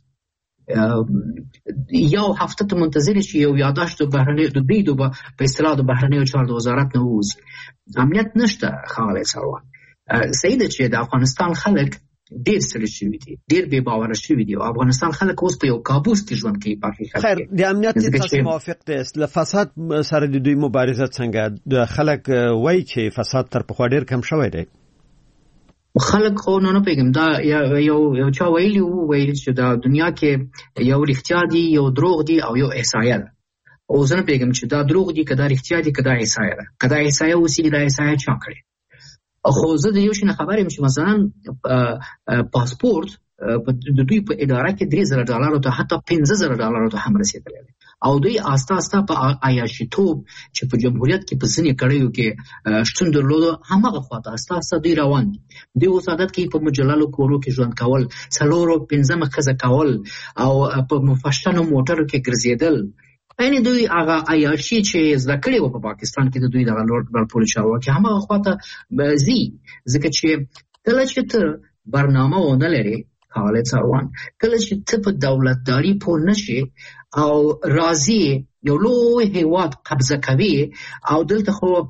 یو هفته ته منتظر شي یو یاداشت د بهرنیو د دوی د په اصطلاح د بهرنیو چارو د وزارت نه ووځي. امنیت نشته ښاغلی څاروان. صحیح ده چې د افغانستان خلک ډېر ستړي شوي دي ډېر بې باوره شوي دي او افغانستان خلک اوس په یو کابوس کې ژوند کوي. په حقیقت خیر د امنیت تاسو موافق دي له فساد سره د دوی مبارزه څنګه؟ د خلک وایي چې فساد تر پخوا ډېر کم شوی دی. خلک خو نه پېږم دا یو یو چا ویلي وو ویل چې دا دنیا کې یو رښتیا دي یو دروغ دي او یو احصایه ده. او زه نه پېږم چې دا دروغ دي که دا رښتیا دي که دا احصایه ده. که دا احصایه اوسي دا احصایه چا کړې. خو زه د یو شي نه خبر یم چې مثلا پاسپورت د دوی په اداره کې درې زره ډالرو ته حتی پنځه زره ډالرو ته هم رسېدلی دی او دوی آسته آسته په عیاشیتوب چې په جمهوریت کې په ځینې کړیو کې شتون درلوده هماغه خواته آسته آسته دوی روان دي. دوی اوس عادت کوي په مجللو کورو کې ژوند کول، څلورو پنځمه ښځه کول او په مفشتنو موټرو کې ګرځېدل. یعنې دوی هغه عیاشي چې زده کړې وه په پاکستان کې د دوی دغه لوړ چارواکي هماغه خواته ځي. ځکه چې کله چې ته برنامه ونه لرې ښاغلی څاروان، کله چې ته په دولتداري پوه نه شې او راځې یو لوی هېواد قبضه کوي او دلته خو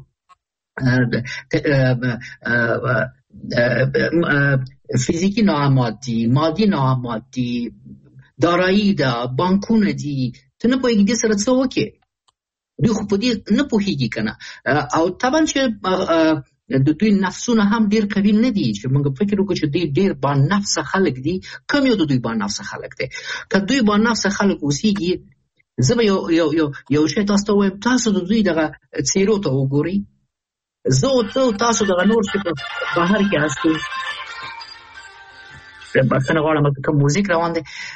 فیزیکي ناامات دي، مادي ناامات دي، دارایی ده، بانکونه دي، ته نه پوهېږي دې سره څه وکړې. دوی خو په دې نه پوهېږي که نه. او طبعا چې د دوی نفسونه هم ډېر قوي نه دي چې موږ فکر وکړو چې دوی ډېر با نفسه خلک دي. کم یو د دوی با نفسه خلک دی. که دوی با نفسه خلک اوسېږي زه به یو یو یو یو شی تاسو ته وایم، تاسو د دوی دغه څېرو ته وګورئ. زه او ته تاسو دغه نور چې په بهر کې هستو بخښنه غواړم کوم موزیک روان دی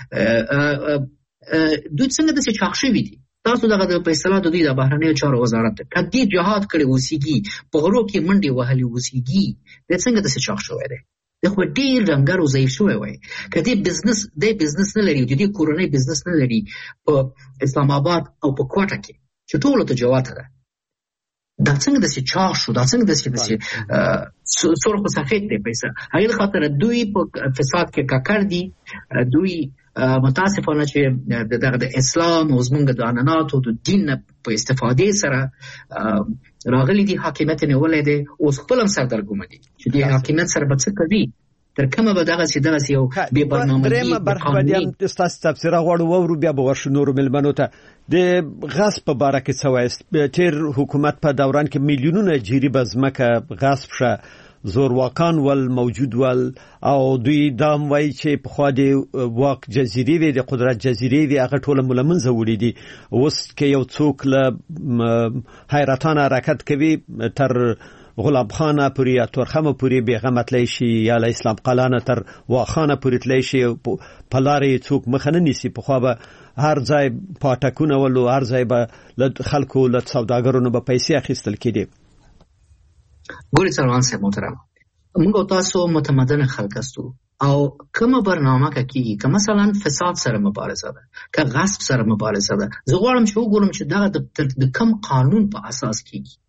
دوی څنګه داسې چاق شوي دي. تاسو دغه د په اصطلاح د دوی د بهرنیو چارو وزارت ته که دې جهاد کړی اوسېږي په غرو کې منډې وهلې اوسېږي دی څنګه داسې چاق شوی دی؟ دی خو ډېر ډنګر او ضعیف شوی وای. که دې بزنس دی بزنس نه لري د دې کورنۍ بزنس نه لري په اسلام آباد او په کوټه کې چې ټولو ته جواته ده، دا څنګه داسې چاق شو؟ دا څنګه داسې داسې سرخ و سفید دی پیسه؟ هغې خاطر دوی په فساد کې ککړ دي. دوی متاسفانه چې دغه د اسلام او زمونږ د عنعناتو د دین په استفادې سره راغلي دي، حاکمیت نیولی دی. اوس خپل هم سردرګمه دي چې دې حاکمیت سره به څه کوي. تر کومه به دغسې دغسې یو بې برنامه‌ګي درېیمه برخه به دې هم ستاسو تبصره غواړو واورو، بیا به ورشو نورو مېلمنو ته. د غصب په باره کې څه وایست؟ تېر حکومت په دوران کې میلیونونه جریبه ځمکه غصب شه، زورواکان ول موجود ول او دوی دا هم وایي چې پخوا د واک جزیرې وې د قدرت جزیرې وې هغه ټوله مو له منځه وړي دي. اوس که یو څوک له حیرتان حرکت کوي تر غلام خانه پورې یا تورخمه پورې بېغمه تلی شي یا له اسلام قلعه نه تر واخانه پورې تلی شي، په لاره یې څوک مخه نه نیسي. پخوا به هر ځای پاټکونه ول او هر ځای به له خلکو له سوداګرو نه به پیسې اخیستل کېدې. ګورې څاروان صاحب محترم، موږ او تاسو متمدن خلک هستو او کومه برنامه که کېږي که مثلا فساد سره مبارزه ده، که غصب سره مبارزه ده، زه غواړم چې وګورم چې دغه د کم قانون په اساس کېږي.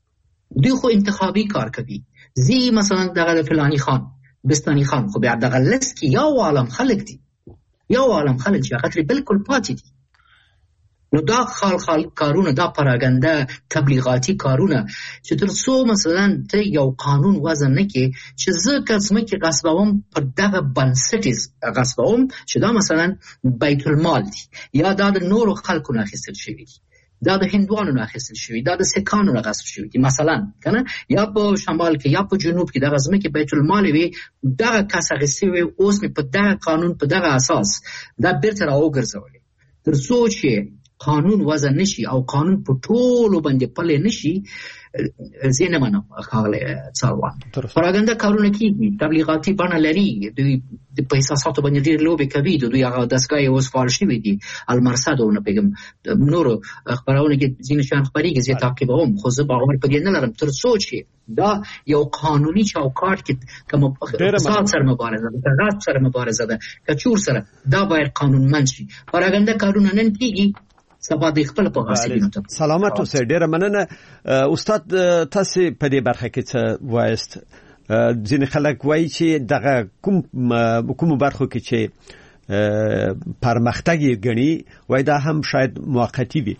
دوی خو انتخابي کار کوي. زی مثلا دغه فلانی خان بستانی خان خو بیا دغه لس کې یو عالم خلک دي، یو عالم خلک چې هغه بالکل پاتې دي. نو دا خال خال کارونه، دا پراګنده تبلیغاتی کارونه چې تر څو مثلا ته یو قانون وضع نه کې چې زه قسمه کې غصبوم پر دغه بنسټیز غصبوم چې دا مثلا بیت المال دي یا دا د نورو خلکو نه اخیستل شوی دي، دا د هندوانو نه اخیستل شوی، دا د سکانو نه غصب شوی دي مثلا کنه، یا په شمال کې یا په جنوب کې دغه ځمکې بیت المال وي، دغه کس اخیستي وي، اوس مې په دغه قانون په دغه اساس دا بیرته راوګرځولې. تر څو چې قانون وضع نشي او قانون په ټولو باندې پلی نشي، زه نه منم خاله څاروان پراګنده کارونه کیږي، تبلیغاتي بڼه لري، دوی د احساساتو باندې ډېر لوبې کوي، دوی هغه دستګاه اوس فعال شوي دي، المرصد او نه پیغام نورو خبرونه کې ځینې شان خبرېږي، زه تعقیبوم، خو زه باور په دې نه لرم تر څو چې دا یو قانوني چوکاټ کې کوم فساد سره مبارزه ده، تغاز سره مبارزه ده، کچور سره، دا باید قانونمند شي. پراګنده کارونه نن کیږي، سبا د خپل په غاښینو ته. سلامات اوسئ. ډیره مننه استاد. تاسو په دې برخه کې څه وایست؟ ځینې خلک وایي چې دغه کوم کوم برخو کې چې پرمختګ یې ګڼي وایي دا هم شاید موقتی وي.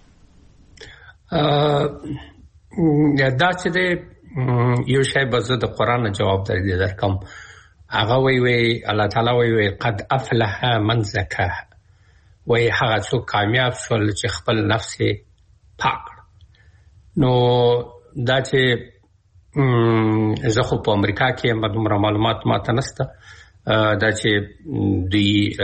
دا چې د یو شی به زه د قرآن جواب درکوم، هغه وایي وایي الله تعالی وایي وایي قد افلح من زکاها، وای هغه څوک کامیاب شول چې خپل نفس پاک. نو دا چې زه خو په امریکا کې هم دومره معلومات ماته نشته، دا چې دوی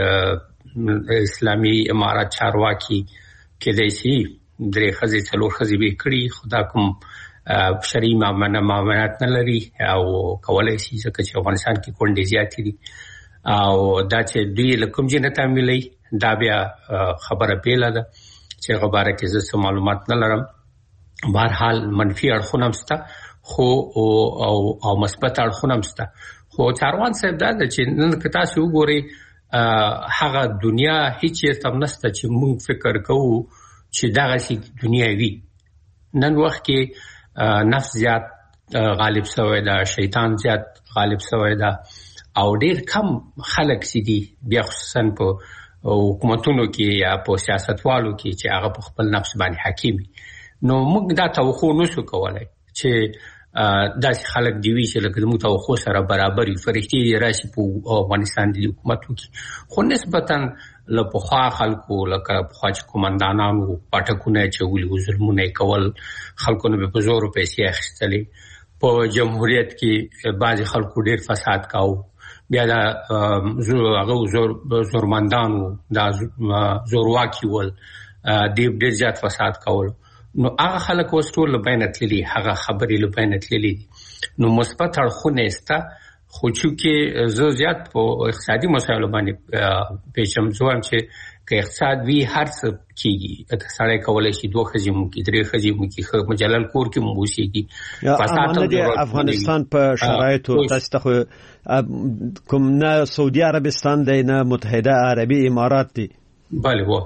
اسلامي امارات چارواکي کېدای شي درې ښځې څلور ښځې به کړي، خو دا کوم شرعي معاملات نه لري او کولی شي ځکه چې افغانستان کې کونډې زیاتې دي، او دا چې دوی له کوم ځای نه تاملوي دا بیا خبره بیله ده چې هغه باره کې زه څه معلومات نه لرم. بهرحال منفي اړخونه هم شته خو او او مثبت اړخونه هم شته، خو چاروان صاحب دا ده چې نن که تاسو وګورئ هغه دنیا هیڅ چېرته هم نشته چې موږ فکر کوو چې دغسې دنیا وي. نن وخت کې نفس زیات غالب شوی ده، شیطان زیات غالب شوی ده، او ډېر کم خلک چې دي بیا خصوصا په حکومتونو کې یا په سیاستوالو کې چې هغه په خپل نفس باندې حاکم وي. نو موږ دا توقع نشو کولی چې داسې خلک دی وي چې لکه زموږ توقع سره برابر وي، فرښتې راشي په افغانستان د حکومت وکړي. خو نسبتا له پخوا خلکو لکه پخوا چې قومندانانو پاټکونه اچولي وو، ظلمونه یې کول، خلکو نه به په زورو پیسې اخیستلې. په جمهوریت کې بعضې خلکو ډېر فساد کاوه، بیا دا هغه زور زورمندانو دا زورواکي ول، دوی ډېر زیات فساد کول. نو هغه خلک اوس ټول له بینه تللي، هغه خبرې له بینه تللي دي. نو مثبت اړخونه یې شته، خو چونکې زه زیات په اقتصادي مسایلو باندې پیچم، زه وایم چې که اقتصاد وي هر څه کېږي. سړی کولی شي دوه ښځې مو کړي، درې ښځې مو کړي، ښه مجلل کور کې مو اوسېږي. افغانستان په شرایطو تاسو ته کوم نه سعودي عربستان دی نه متحده عربي امارات دي. بله و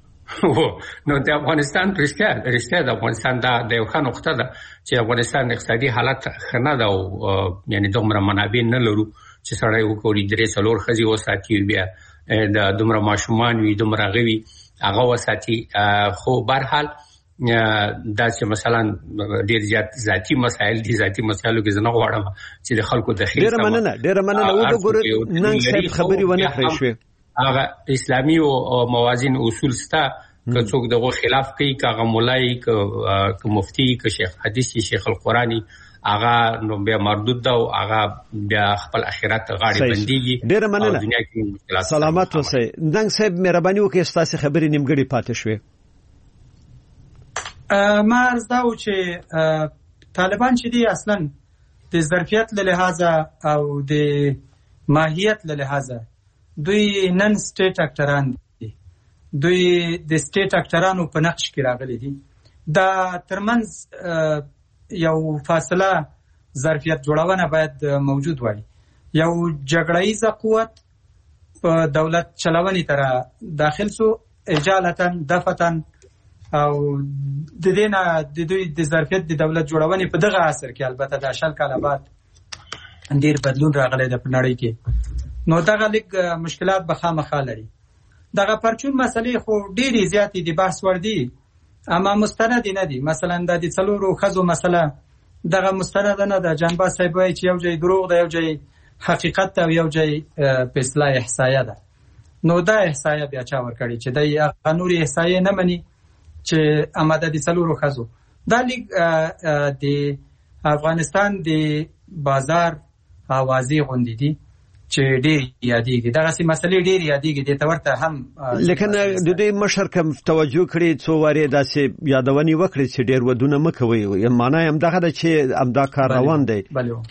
نو د افغانستان رښتیا رښتیا د افغانستان دا د یو ښه نقطه ده چې افغانستان اقتصادي حالت ښه نه ده، او یعنې دومره منابع نه لرو چې سړی وکړي درې څلور ښځې وساتي، بیا د دومره ماشومان وي، دومره هغه وي هغه وساتي. خو بهرحال دا چې مثلا ډېر زیات ذاتي مسایل دي، ذاتي مسایلو کې زه نه غواړم چې د خلکو دخیل ډېره مننه ډېره مننه وګورئ نن صاحب خبرې ونه کړی شوې. هغه اسلامي او موازین اصول ستا که څوک دغه خلاف کوي، که هغه مولای، که مفتی، که شیخ حدیث، شیخ القرآني، هغه نو بیا مردود ده او هغه بیا خپل اخرت غاړې بندېږي. ډېره مننه. سلامت اوسئ. ننګ صاحب مهرباني وکړئ، ستاسې خبرې نیمګړې پاتې شوې. ما عرض دا و چې طالبان چې دي اصلا د ظرفیت له لحاظه او د ماهیت له لحاظه دوی نن سټیټ اکټران دي، دوی د سټیټ اکټرانو په نقش کې راغلي دي. دا ترمنځ یو فاصله ظرفیت جوړونه باید موجود وای. یو جګړه‌ایز قوت په دولت چلونې تر داخل سو اجالتن دفتن او د دې نه د دوی د ظرفیت د دولت جوړونې په دغه عصر کې البته د شل کاله بعد ډیر بدلون راغلی د په نړۍ کې، نو دغه لږ مشکلات به خامخا لري. دغه پرچون مسلې خو ډېرې زیاتې د بحث وړ دي، اما مستند نه دي. مثلا د دې څلورو ښځو مسله دغه مستند نه ده. جانباز صاحب وایي چې یو ځای دروغ ده، یو ځای حقیقت ده او یو ځای په اصطلاح احصایه ده. نو دا احصایه بیا چا ورکړي چې دی هغه نورې احصایې نه مني چې اماده د څلورو ښځو. دا لیک د افغانستان د بازار اوازې غوندې دي چې ډېر یادېږي. دغسې مسلې ډېر یادېږي، دې ته ورته هم لیکن د دې مشر کوم توجه کړي څو وارې داسې یادونې وکړي چې ډېر ودونه مه کوئ. معنا یې همدغه ده چې همدا کار روان دی. بلې و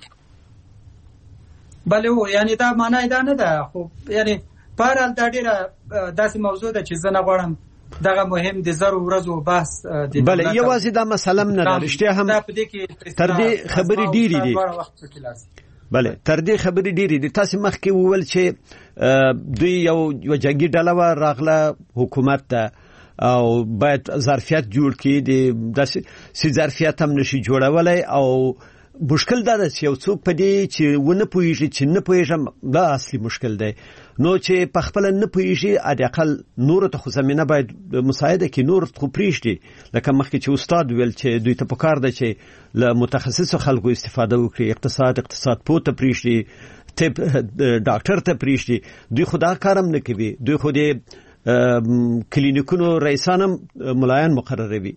بلې و یعنې دا معنا یې دا نه ده، خو یعنې په هر حال دا ډېره داسې موضوع ده چې زه نه غواړم دغه مهم د زرو ورځو بحث د بلې یوازې دا مسله هم نه ده، رښتیا هم تر دې خبرې ډېرې دي. بله تر دې خبرې ډېرې دي. تاسې مخکې وویل چې دوی یو یو جنګي ډله وه راغله حکومت ته او باید ظرفیت جوړ کړي، داسې ظرفیت هم نشي جوړولی. او مشکل دا ده چې یو څوک په دې چې ونه پوهېږي چې نه پوهېږم، دا اصلي مشکل دی. نو چې په خپله نه پوهېږي حداقل نورو ته خو زمینه باید مساعده کړي، نور خو پرېږدي. لکه مخکې چې استاد ویل چې دوی ته پکار ده چې له متخصصو خلکو استفاده وکړي، اقتصاد اقتصاد پوه ته پرېږدي، طب ډاکټر ته پرېږدي. دوی خو دا کار هم نه کوي، دوی خو د کلینیکونو رئیسان هم ملایان مقرروي.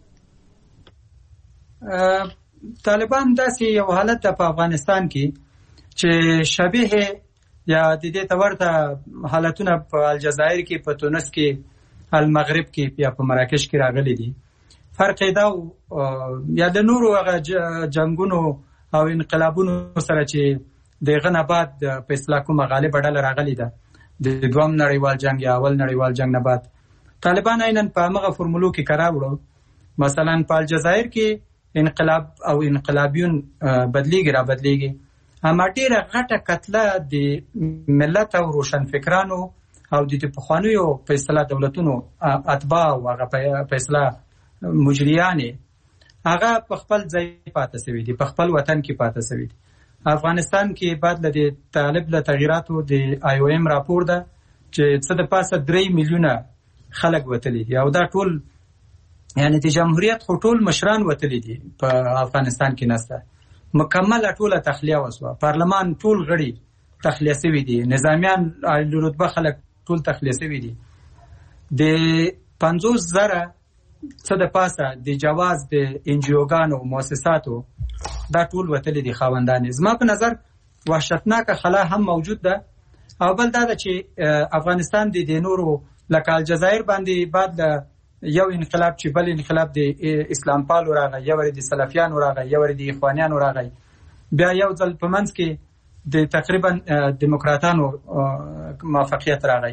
طالبان داسې یو حالت ده په افغانستان کې چې شبیه یا د دې ته ورته حالتونه په الجزایر کې، په تونس کې، المغرب کې یا په مراکش کې راغلي دي. فرق یې دا یا د نورو هغه جنګونو او انقلابونو سره چې د هغه نه بعد په اصطلاح کومه غالبه ډله راغلې ده د دویم نړیوال جنګ یا اول نړیوال جنګ نه بعد، طالبان عیناً په همغه فرمولو کې قرار وړو. مثلا په الجزایر کې انقلاب او انقلابیون بدلیږي را بدلیږي، اما ډېره غټه کتله د ملت او روشنفکرانو او د پخوانیو په اصطلاح دولتونو اتباع او هغه په اصطلاح مجریانې هغه په خپل ځای پاتې شوي دي، په خپل وطن کې پاتې شوي دي. افغانستان کې بعد له طالب له تغییراتو د آی او ایم راپور ده چې څه د پاسه درې میلیونه خلک وتلي دي، او دا ټول یعنی د جمهوریت خو ټول مشران وتلي دي په افغانستان کې نسته. مکمله ټوله تخلیه وسوه، پارلمان ټول غړي تخلیه شوي دي، نظامیان رتبه خلک ټول تخلیه شوي دي. د پنځوس زره څه د پاسه د جواز د انجیوګانو مؤسساتو دا ټول وتلي دي خاوندانې. زما په نظر وحشتناکه خلا هم موجود ده. او بل دا ده چې افغانستان د نورو لکه الجزایر باندې بعد له یو انقلاب چې بل انقلاب د اسلام پالو راغی، یو د سلفیانو راغی، یو د اخوانیانو راغی، بیا یو ځل په منځ کې د تقریبا دموکراتانو موافقیت راغی.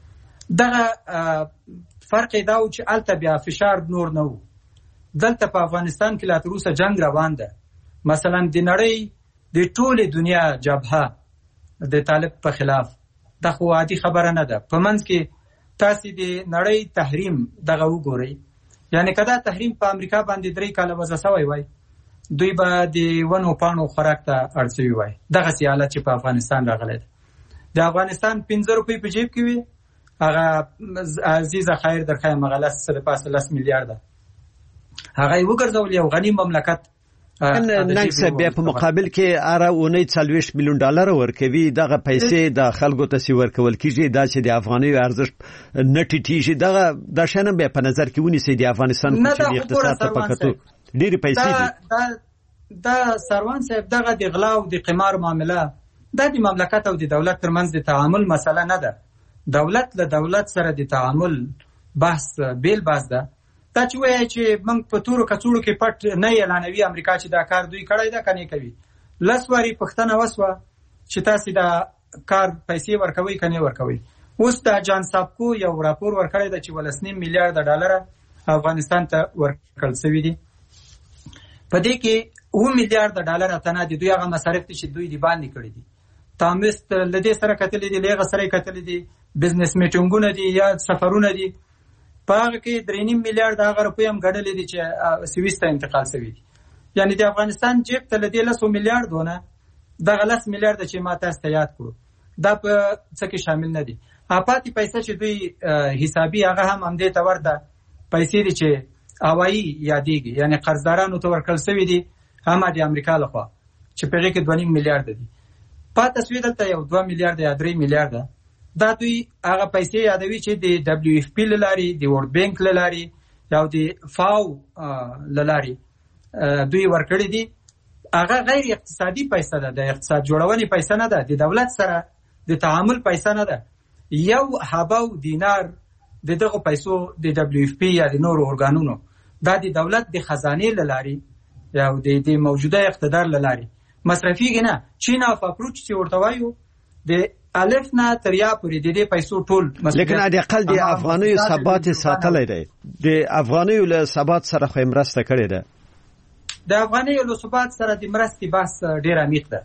دغه فرق دا و چې الته بیا فشار نور نه و. دلته په افغانستان کې لا تر اوسه جنگ روان ده. مثلا د نړۍ د ټولې دنیا جبهه د طالب په خلاف، دا خو عادي خبره نه ده. په منځ کې تاسې د نړۍ تحریم دغه وګورئ، یعنی که دا تحریم په امریکا باندې درې کاله وضع سوی وای، دوی به د ونو پاڼو خوراک ته اړ سوي وای. دغسې حالت چې په افغانستان راغلی ده. د افغانستان پنځه روپۍ په جیب کې وي، هغه عزیزه خیر درښیم هغه لس څه د پاسه لس میلیارده هغه یې وګرځول یو غني مملکت. ننګ بیا په مقابل کې اره اونۍ څلوېښت میلیون ډالر ورکوي. دغه پیسې د خلکو ته سي ورکول کېږي، دا چې د افغانیو ارزښت نه ټیټېږي. دغه دا شیان هم بیا په نظر کې ونیسئ. د افغانستان کوچني اقتصاد ته په کتو ډېرې پیسې دي. دا سروان صاحب دغه د غلا او د قمار معامله دا د مملکت او د دولت ترمنځ د تعامل مسله نه ده. دولت له دولت سره د تعامل بحث بیل بحث ده. دا چې وایي چې موږ په تورو کڅوړو کې پټ نه اعلانوي امریکا چې دا کار دوی کړی ده که نه کوي. لس وارې پوښتنه وسوه چې تاسې دا کار پیسې ورکوئ که نه ورکوئ. اوس دا جان سابکو یو راپور ورکړی ده چې ولس نیم میلیارده ډالره افغانستان ته ورکړل شوي دي. په دې کې اوه میلیارده ډالر اتنه دي دوی هغه مصارف دي چې دوی دې باندې کړي دي. تامست له دې سره کتلې دي، له هغه سره یې کتلې دي، بزنس میټینګونه دي یا سفرونه دي. په هغه کې درې نیم میلیارډ هغه روپۍ هم ګڼلې دي چې سویس ته انتقال شوي دي. یعنی د افغانستان جیب ته له دې لسو میلیارډونه دغه لس میلیارډه چې ما تاسو ته یاد کړو دا په څه کې شامل نه دي. پاتې پیسې چې دوی حسابي هغه هم همدې ته ورته پیسې دي چې هوایي یادېږي، یعنی قرضدارانو ته ورکړل شوي دي هم د امریکا لخوا چې په هغې کې دوه نیم میلیارډه دي. پاتې شوي دلته یو دوه میلیارډه یا درې میلیارډه دا دوی هغه پیسې یادوي چې د ډبلیو اف پی له لارې، د ورلډ بانک له لارې یا د فاو له لارې دوی ورکړي دي. هغه غیر اقتصادي پیسې ده، د اقتصاد جوړونې پیسې نه ده، د دولت سره د تعامل پیسې نه ده. یو حبه او دینار د دغه پیسو د ډبلیو اف پی یا د نورو ارګانونو دا د دولت د خزانې له لارې یا د موجوده اقتدار له لارې مصرفیږي نه. چین اف اپروچ چې ورته وایو د الف نه تر یا پورې د دې پیسو ټول لیکن د اقل د افغانیو ثبات ساتلای دی، د افغانیو له ثبات سره خو مرسته کړې ده. د افغانیو له ثبات سره د مرستې بحث ډیر عمیق ده.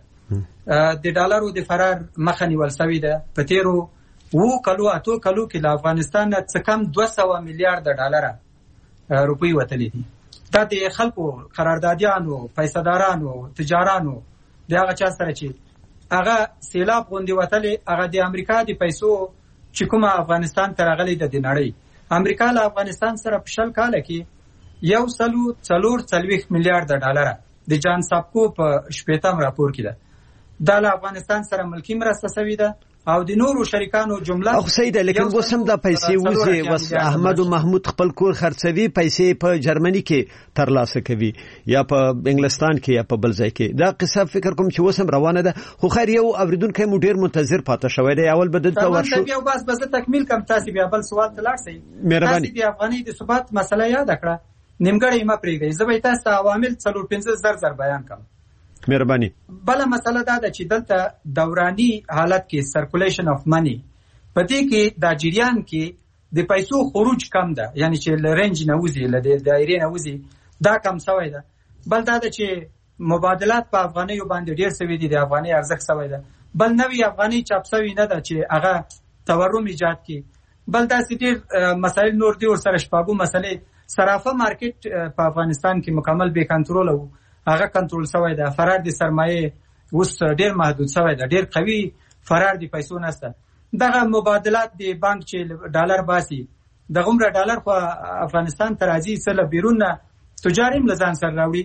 د ډالرو د فرار مخه نیول شوې ده. په تیرو وو کلو اتو کلو کې له افغانستان نه څه کم دوه سوه میلیارډ ډالره روپۍ وتلې دي. دا د خلکو قراردادیانو، پیسه‌دارانو، تجارانو د هغه چا سره چې هغه سیلاب غوندې وتلې، هغه د امریکا د پیسو چې کومه افغانستان ته راغلې ده د نړۍ. امریکا له افغانستان سره په شل کاله کې یو سلو څلور څلوېښت میلیارډ ډالره د جان سابکو په شپېتم راپور کې ده. دا له افغانستان سره ملکي مرسته شوې ده او د نورو شریکانو جمله او سیده. لیکن اوس هم دا پیسې وځي، وس احمد او محمود خپل کور خرڅوي، پیسې په جرمني کې ترلاسه کوي یا په انګلستان کې یا په بل ځای کې. دا قصه فکر کوم چې اوس هم روانه ده. خو خیر یو اوریدونکو مو ډیر منتظر پاتې شوی دی. اول به دلته ورشو بیا بس بس تکمیل کوم. تاسو بیا بل سوال ته لاړ شئ. مهرباني. تاسو د افغاني د ثبات مسله یاد کړه، نیمګړی ما پرېږدئ. زه به تاسو عوامل څلور پنځه زر زر بیان کوم. مهرباني. بل مسله دا ده چې دلته دوراني حالت کې سرکولیشن اف منی په دې کې د جریان کې د پیسو خروج کم ده، یعنی چې رنج نه وځي، له دایرې نه وځي، دا کم شوی ده. بل دا ده چې مبادلات په افغانیو باندې ډیر شوي دي، د افغاني ارزښت شوی ده. بل نوی افغاني چاپ شوی نه ده چې هغه تورم ایجاد کړي. بل داسې ډیر مسایل نور دي. ورسره شپږو مسلې. صرافه مارکیټ په افغانستان کې مکمل بې کنټروله و، هغه کنټرول شوی ده. فرار د سرمایه اوس ډیر محدود شوی ده، ډیر قوي فرار د پیسو نشته. دغه مبادلات د بانک چې ډالر باسي، دغه عمر ډالر خو افغانستان ته راځي، سره بیرون تجاري ملزان سره راوړي.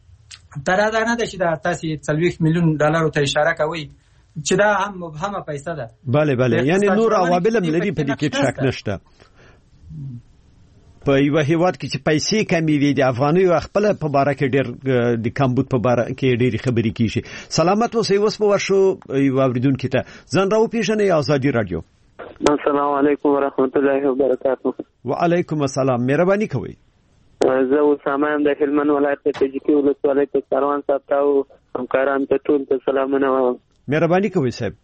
تر دا نه ده چې دا تاسو څلوېښت میلیون ډالر ته اشاره کوي چې دا هم مبهمه پیسې ده. bale bale یعنی نور عوامل هم لري په دې کې شک نشته. په یو هیواد کې چې پیسې کمی وي، د افغانیو خپل په باره کې ډېر د کمبود په باره کې ډېری خبرې کیږي. سلامت اوسئ. اوس په ورشو یو اوریدونکو ته ځان راو پیژنئ. آزادي رادیو. السلام علیکم ورحمت الله وبرکاته. وعلیکم السلام. مهرباني کوئ. زه اسامه یم د هلمند ولایت د تجکی ولسوالۍ په کاروان صاحب ته او همکارانو ته ټول ته سلامونه وایم. مهرباني کوئ صاحب.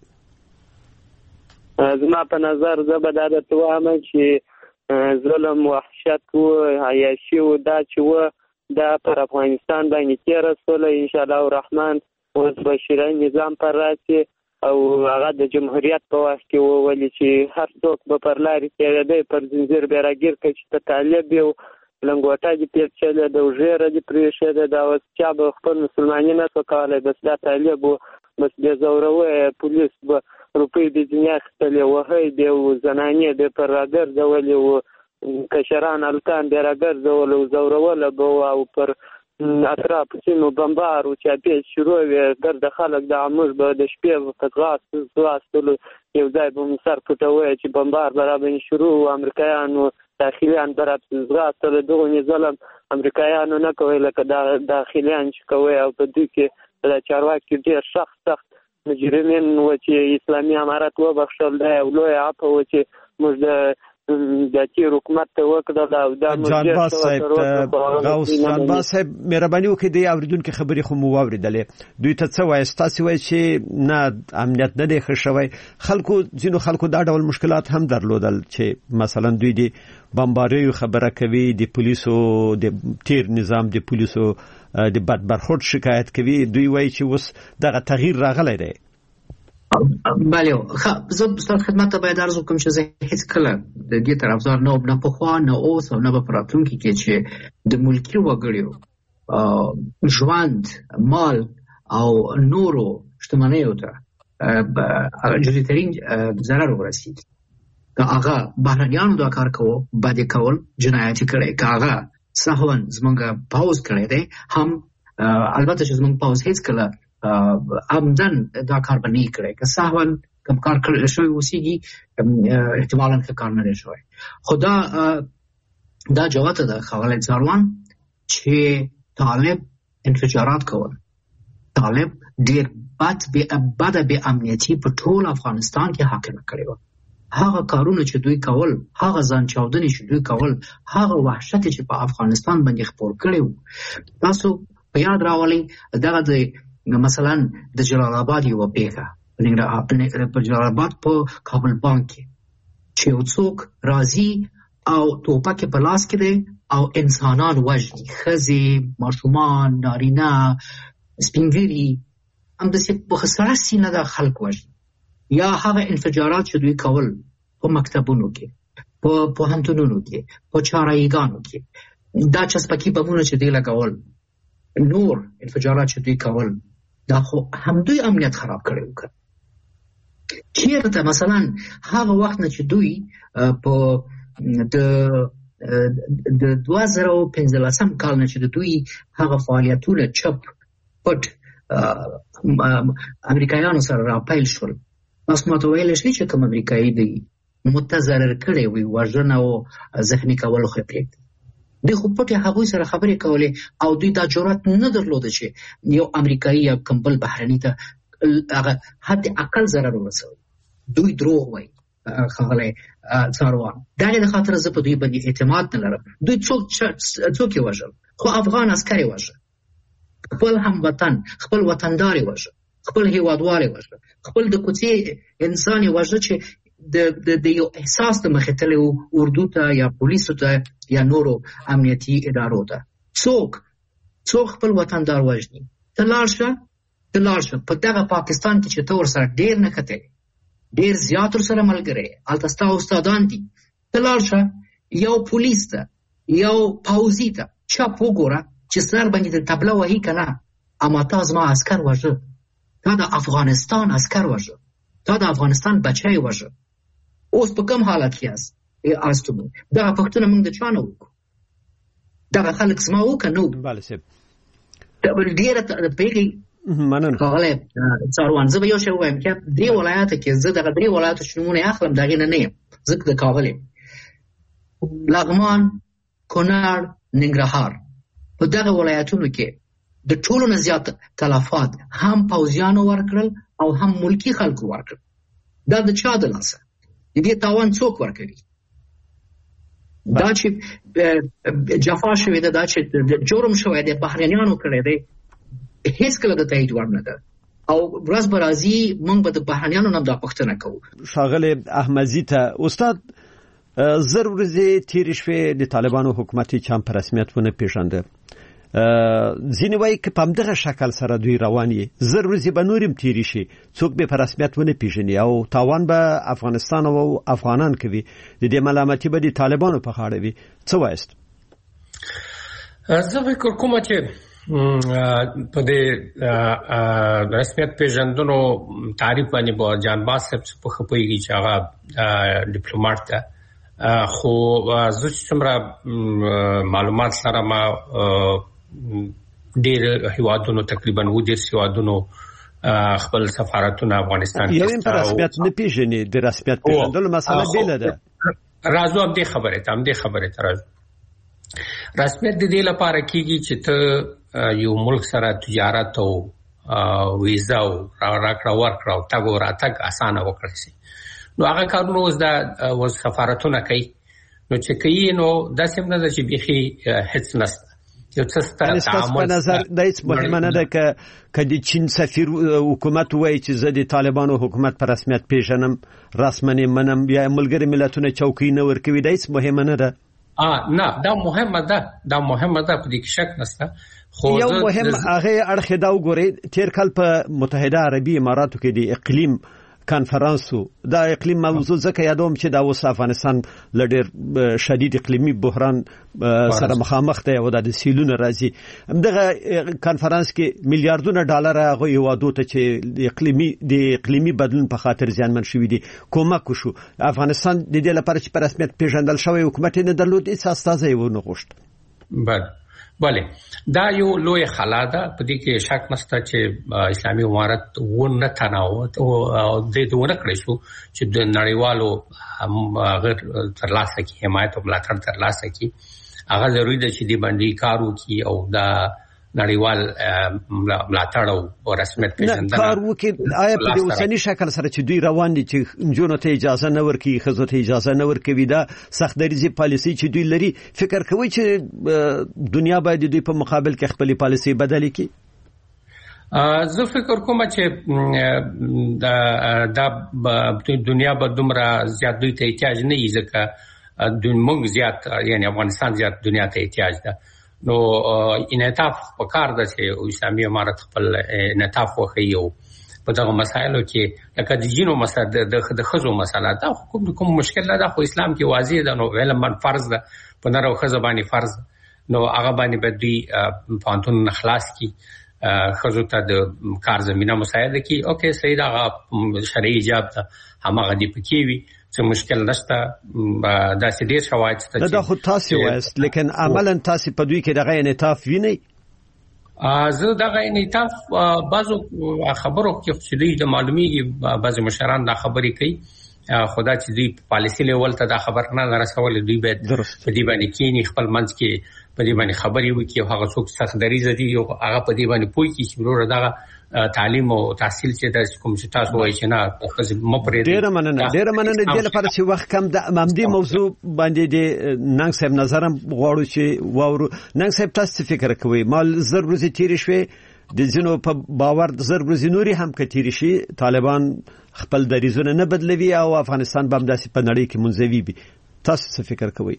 زما په نظر زه به دا درته وایم چې ظلم، وحشت و عیاشي و دا چې و دا پر افغانستان باندې تېره سوله. انشاءالله الرحمن اوس بشیري نظام پر راسي او هغه د جمهوریت په وخت کې و، ولې چې هر څوک به پر لارې تېرېدی، پر زنځیر به راګیر کړي چې ته طالب یې و، لنګوټه دې پیچلې ده او ژیره دې پرېښې ده، اوس چا به خپل مسلماني نه شو کولی، بس دا طالب و، بس بې زوروه پولیس به روپۍ د ځینې اخیستلې، وهی دې و، زنانې دې پر راګرځولې و، کشران هلکان دې راګرځول او زوروله به و، او پر اطرافو سیمو بمبار و چاپېچ شروع وې، ګرده خلک د موږ به د شپې په ځغاستلو یو ځای به مو سر پټوی چې بمبار به راباندې شروع و. امریکایانو داخلیان به راباندې ځغاستله. دغونې ظلم امریکایانو نه کوی لکه داخلیان چې کوی. او په دوی کې د چارواکي ډېر سخت سخت مجرمین و چې اسلامي امارت وبخښل. دا یو لوی عفو و چې موږ د د تیر حکومت ته وکړل. او دا جانباز صاحب غوث جانباز صاحب مهرباني وکړئ. د اوریدونکو خبرې خو مو واورېدلې. دوی ته څه وایي؟ تاسو وایي چې نه امنیت نه دی ښه شوی. خلکو ځینو خلکو دا ډول مشکلات هم درلودل چې مثلا دوی د بمباریو خبره کوي، د پولیسو د تیر نظام د پولیسو د بد برخورد شکایت کوي. دوی وایي چې اوس دغه تغییر راغلی دی. بله زه ستاسو خدمت ته باید عرض وکړم چې زه هیڅ کله د دې طرفدار نه نه پخوا نه اوس او نه به په راتلونکي کې چې د ملکي وګړو ژوند مال او نورو شتمنیو ته جديترین ضرر ورسید که هغه بهرنیانو دا کار کوو باندې کول جنایتي کړي که هغه سهون زمونږ پاوز کړی دی هم البته چې زمونږ پاوز هیڅ کله عمدن دا کار به نه کړی که سهون کوم کار کړی شوی اوسېږي احتمالاً ښه کار نه دی شوی خو دا دا جوته ده ښاغلی څاروان چې طالب انفجارات کول طالب ډېر بد بده بې امنیتي په ټول افغانستان کې حاکمه کړې وه هغه کارونه چې دوی کول هغه ځان چاودنې چې دوی کول هغه وحشت چې په افغانستان باندې خپور کړی و تاسو په یاد راولئ دغه د مثلا د جلال آباد یوه پیښه په جلال آباد په کابل بانک کې چې یو څوک راځي او توپک په لاس کې دی او انسانان وژني ښځې ماشومان نارینه سپینږیري همداسې په سړه سینه د خلک وژني یا هغه انفجارات چې دوی کول په مکتبونو کې په پوهنتونونو کې په چارایګانو کې دا چسپکي بمونه چې دوی لګول نور انفجارات چې دوی کول دا خو هم دوی امنیت خراب کړی و چیرته مثلا هغه وخت نه چې دوی په د د دوه زره او پنځلسم کال نه چې دوی هغه فعالیتونه چپ پټ امریکایانو سره راپیل شول تاسو ماته ویلی شئ چې کوم امریکایي دی متضرر کړی وي وژنه او زخمي کول خو یې پرېږدي دوی خو پټې هغوی سره خبرې کولې او دوی دا جرأت نه درلوده چې یو امریکایي یا کوم بل بهرني ته هغه حد اقل ضرر ورسوي دوی دروغ وایي ښاغلی څاروان دغې د خاطره زه په دوی باندې اعتماد نه لرم دوی څوک څوک یې وژل خو افغان عسکر یې وژل خپل هموطن خپل وطندار یې وژل خپل هیوادوال یې وژل خپل د کوڅې انسان یې وژل چې د یو احساس د مخې تللی و اردو ته یا پولیسو ته یا نورو امنیتي ادارو ته څوک څوک خپل وطندار وژني ته لاړ شه ته لاړ شه په دغه پاکستان کې چې ته ورسره ډېر نښتی ډېر زیات ورسره ملګری هلته ستا استادان دي ته لاړ شه یو پولیس ته یو پوځي ته چپ وګوره چې سر باندې د تبله وهي که نه اما تا زما عسکر وژه تا د افغانستان عسکر وژه تا د افغانستان بچی وژه اوس په کوم حالت کې یاست استو دغه پوښتنه موږ د چا نه وکړو دغه خلک زما وکړه نه وکړو بله صاحب ډېره پوهېږئ مننه ښاغلی څاروان زه به یو شی ووایم چې درې ولایاتو کې زه دغه درې ولایاتو چې نومونه یې اخلم د هغې نه نه یم زه د کابل یم لغمان کونړ ننګرهار په دغه ولایتونو کې د ټولو نه زیات تلفات هم پوځیانو ورکړل او هم ملکي خلکو ورکړل دا د چا د لاسه د دې تاوان څوک ورکوي دا چې جفا شوې ده دا چې جرم شوی دی بهرنیانو کړی دی هیڅ کله د تایید وړ نه ده او ورځ به راځي موږ به د بهرنیانو نه دا پوښتنه کوو ښاغلی احمدزي ته استاد زر ورځې تېرې شوې د طالبانو حکومت یې چا په رسمیت ونه پېژانده ځینې وایي که په همدغه شکل سره دوی روان یې زر ورځې به نور هم تېرې شي څوک به په رسمیت ونه پېژني او تاوان به افغانستان او افغانان کوي د دې ملامتي به د طالبانو په غاړه وي څه وایست زه فکر کوم چې په دې رسمیت پیژندنو تعریف باندې به جانباز صاحب په ښه پوهېږي چې هغه ډیپلوماټ ده خو زه چې څومره معلومات سره ما ډېر هیوادونو تقریبا اووه دېرش هیوادونو خپل سفارتونه افغانستان کې یو په رسمیت نه پېژني د رسمیت پیژندلو مسله بېله ده راځو همدې خبرې ته همدې خبرې ته راځو رسمیت د دې لپاره کېږي چې ته یو ملک سره تجارت او ویزا او راکړه ورکړه او تګ او راتګ اسانه وکړی شي نو هغه کارونه اوس د سفارتونه کوي نو چې کوي نو داسې هم نه ده چې بیخي هېڅ نشته یو څه ستا تعامل په نظر دا هېڅ مهمه نه ده که که د چین سفیر حکومت ووایي چې زه د طالبانو حکومت په رسمیت پېژنم رسما یې منم یا ملګري ملتونه چوکۍ نه ورکوي دا هېڅ مهمه نه ده نه دا مهمه ده دا مهمه ده په دې کې شک نشته خو یو مهم هغه اړخ دا وګورئ تیر کال په متحده عربي اماراتو کې د اقلیم کانفرنسو دا اقلیم موضوع ځکه یادوم چې دا اوس افغانستان لډیر شدید اقلیمی بحران سره مخامخ دی او د سیلونو راځي دغه کانفرنس کې میلیارډونه ډالر هغه یوادو ته چې اقلیمی د اقلیمی بدلون په خاطر ځانمن شوی دي کومک وشو افغانستان د دې لپاره چې په رسمیت پیژندل شوی حکومت نه درلود هیڅ استازی و نه غوښت بله بله دا یو لوی خلا ده په دې کې شک نشته چې اسلامي امارت ونه تناوت او د دې ونه کړی شو چې د نړیوالو غیر ترلاسه کی حمایت او ملاتړ ترلاسه کی هغه ضروري ده چې د باندې کار وکړي او دا نړیوال ملاتړ او رسمیت پیژندنه کار وکړي آیا په دې اوسنی شکل سره چې دوی روان دي چې جنونو ته اجازه نه ورکړي خزو ته اجازه نه ورکوي دا سخت دریزي پالیسي چې دوی لري فکر کوي چې دنیا باید دوی په مقابل کې خپل پالیسي بدل کړي زه فکر کوم چې دا د دنیا په دومره زیات دوی ته احتیاج نه یې ځکه د موږ زیات یعنی افغانستان زیات دنیا ته احتیاج ده نو انعطاف پکار ده چې اسلامي امارت خپل انعطاف وخیو په دغه مسایلو کې لکه د جینو مسله د خزو مسله دا کوم کوم مشکل نه ده خو اسلام کې واضح ده نو علم من فرض ده په نارو خزو باندې فرض نو هغه باندې بدوی پانتون خلاص کی خزو ته د کار زمينه مساعده کی اوکے صحیح ده شرعي ایجاب ته همغه دی پکې وي څه مشکل نشته دا چې ډیر شواهد ته دا خو تاسو وایست لیکن عملاً تاسو په دوی کې دغه انعطاف ویني زه دغه انعطاف بعضو خبرو کې چې د معلومیږي بعض مشران دا خبرې کوي خدا چې دوی پالیسی لیول ته دا خبر نه رسول دوی به په دې باندې کینی خپل منځ کې په دې باندې خبرې وکړي او هغه څوک سخت دریزه دي او هغه په دې باندې پوي کې چې ورور دغه تعلیم او تحصیل چې د کوم چې تاسو وایي چې نه خزي مپرې ډیر مننه ډیر مننه د لپاره چې وخت کم د امامدي موضوع باندې د ننګ صاحب نظرم غواړو چې واورو ننګ صاحب تاسو فکر کوي مال زر ورځې تیر شوي د زینو په باور زر ورځې نوري هم کتیر شي طالبان خپل دریزونه نه بدلوي او افغانستان به همداسې په نړۍ کې منزوي وي تاسو څه فکر کوي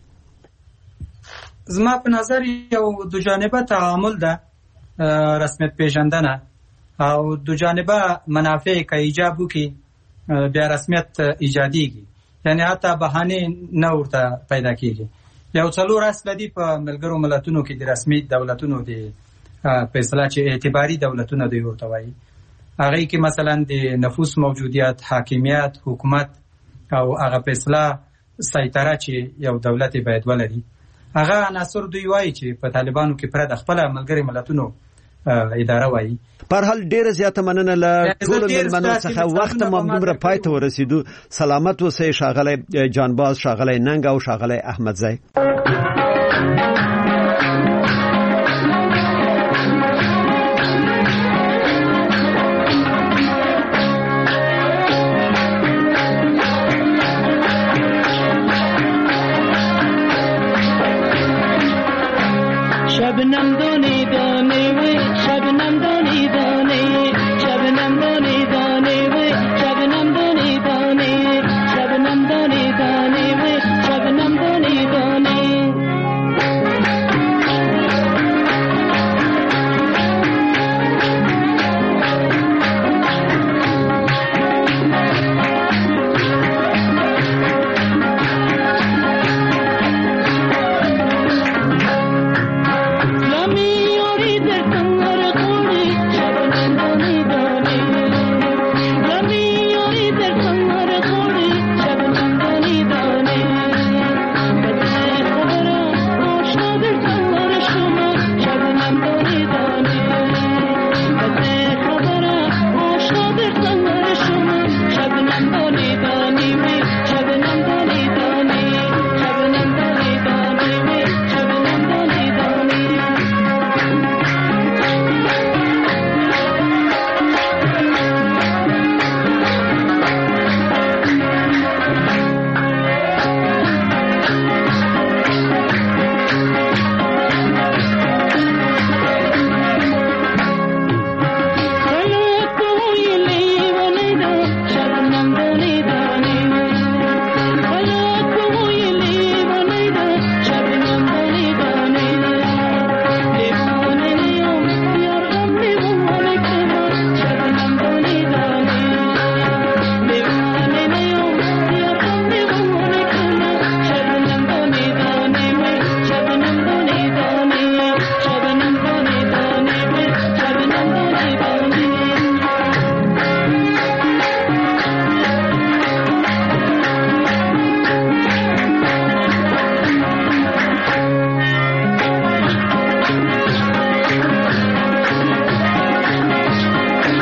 زما په نظر یو دو جانبه تعامل ده رسمیت پیژندنه او دو جانبه منافع که ایجاب وکي بیا رسمیت ایجادیږي یعنی حتی بهانه نه ورته پیدا کیږي یو څلور اصل دي په ملګرو ملتونو کې د رسمي دولتونو دي په اصطلاح چې اعتباري دولتونه دی ورته وایي هغه کې مثلا د نفوس موجودیت حاکمیت حکومت او هغه په اصطلاح سیطره چې یو دولت باید ولري هغه عناصر دوی وایي چې په طالبانو کې پر د خپل ملګری ملتونو اداره وایي پر حال ډیره زیاته مننه له ټول ملمنو څخه وخت مو دومره پای ته ورسېدو سلامت اوسئ شاغلی جانباز شاغلی ننګ او شاغلی احمدزی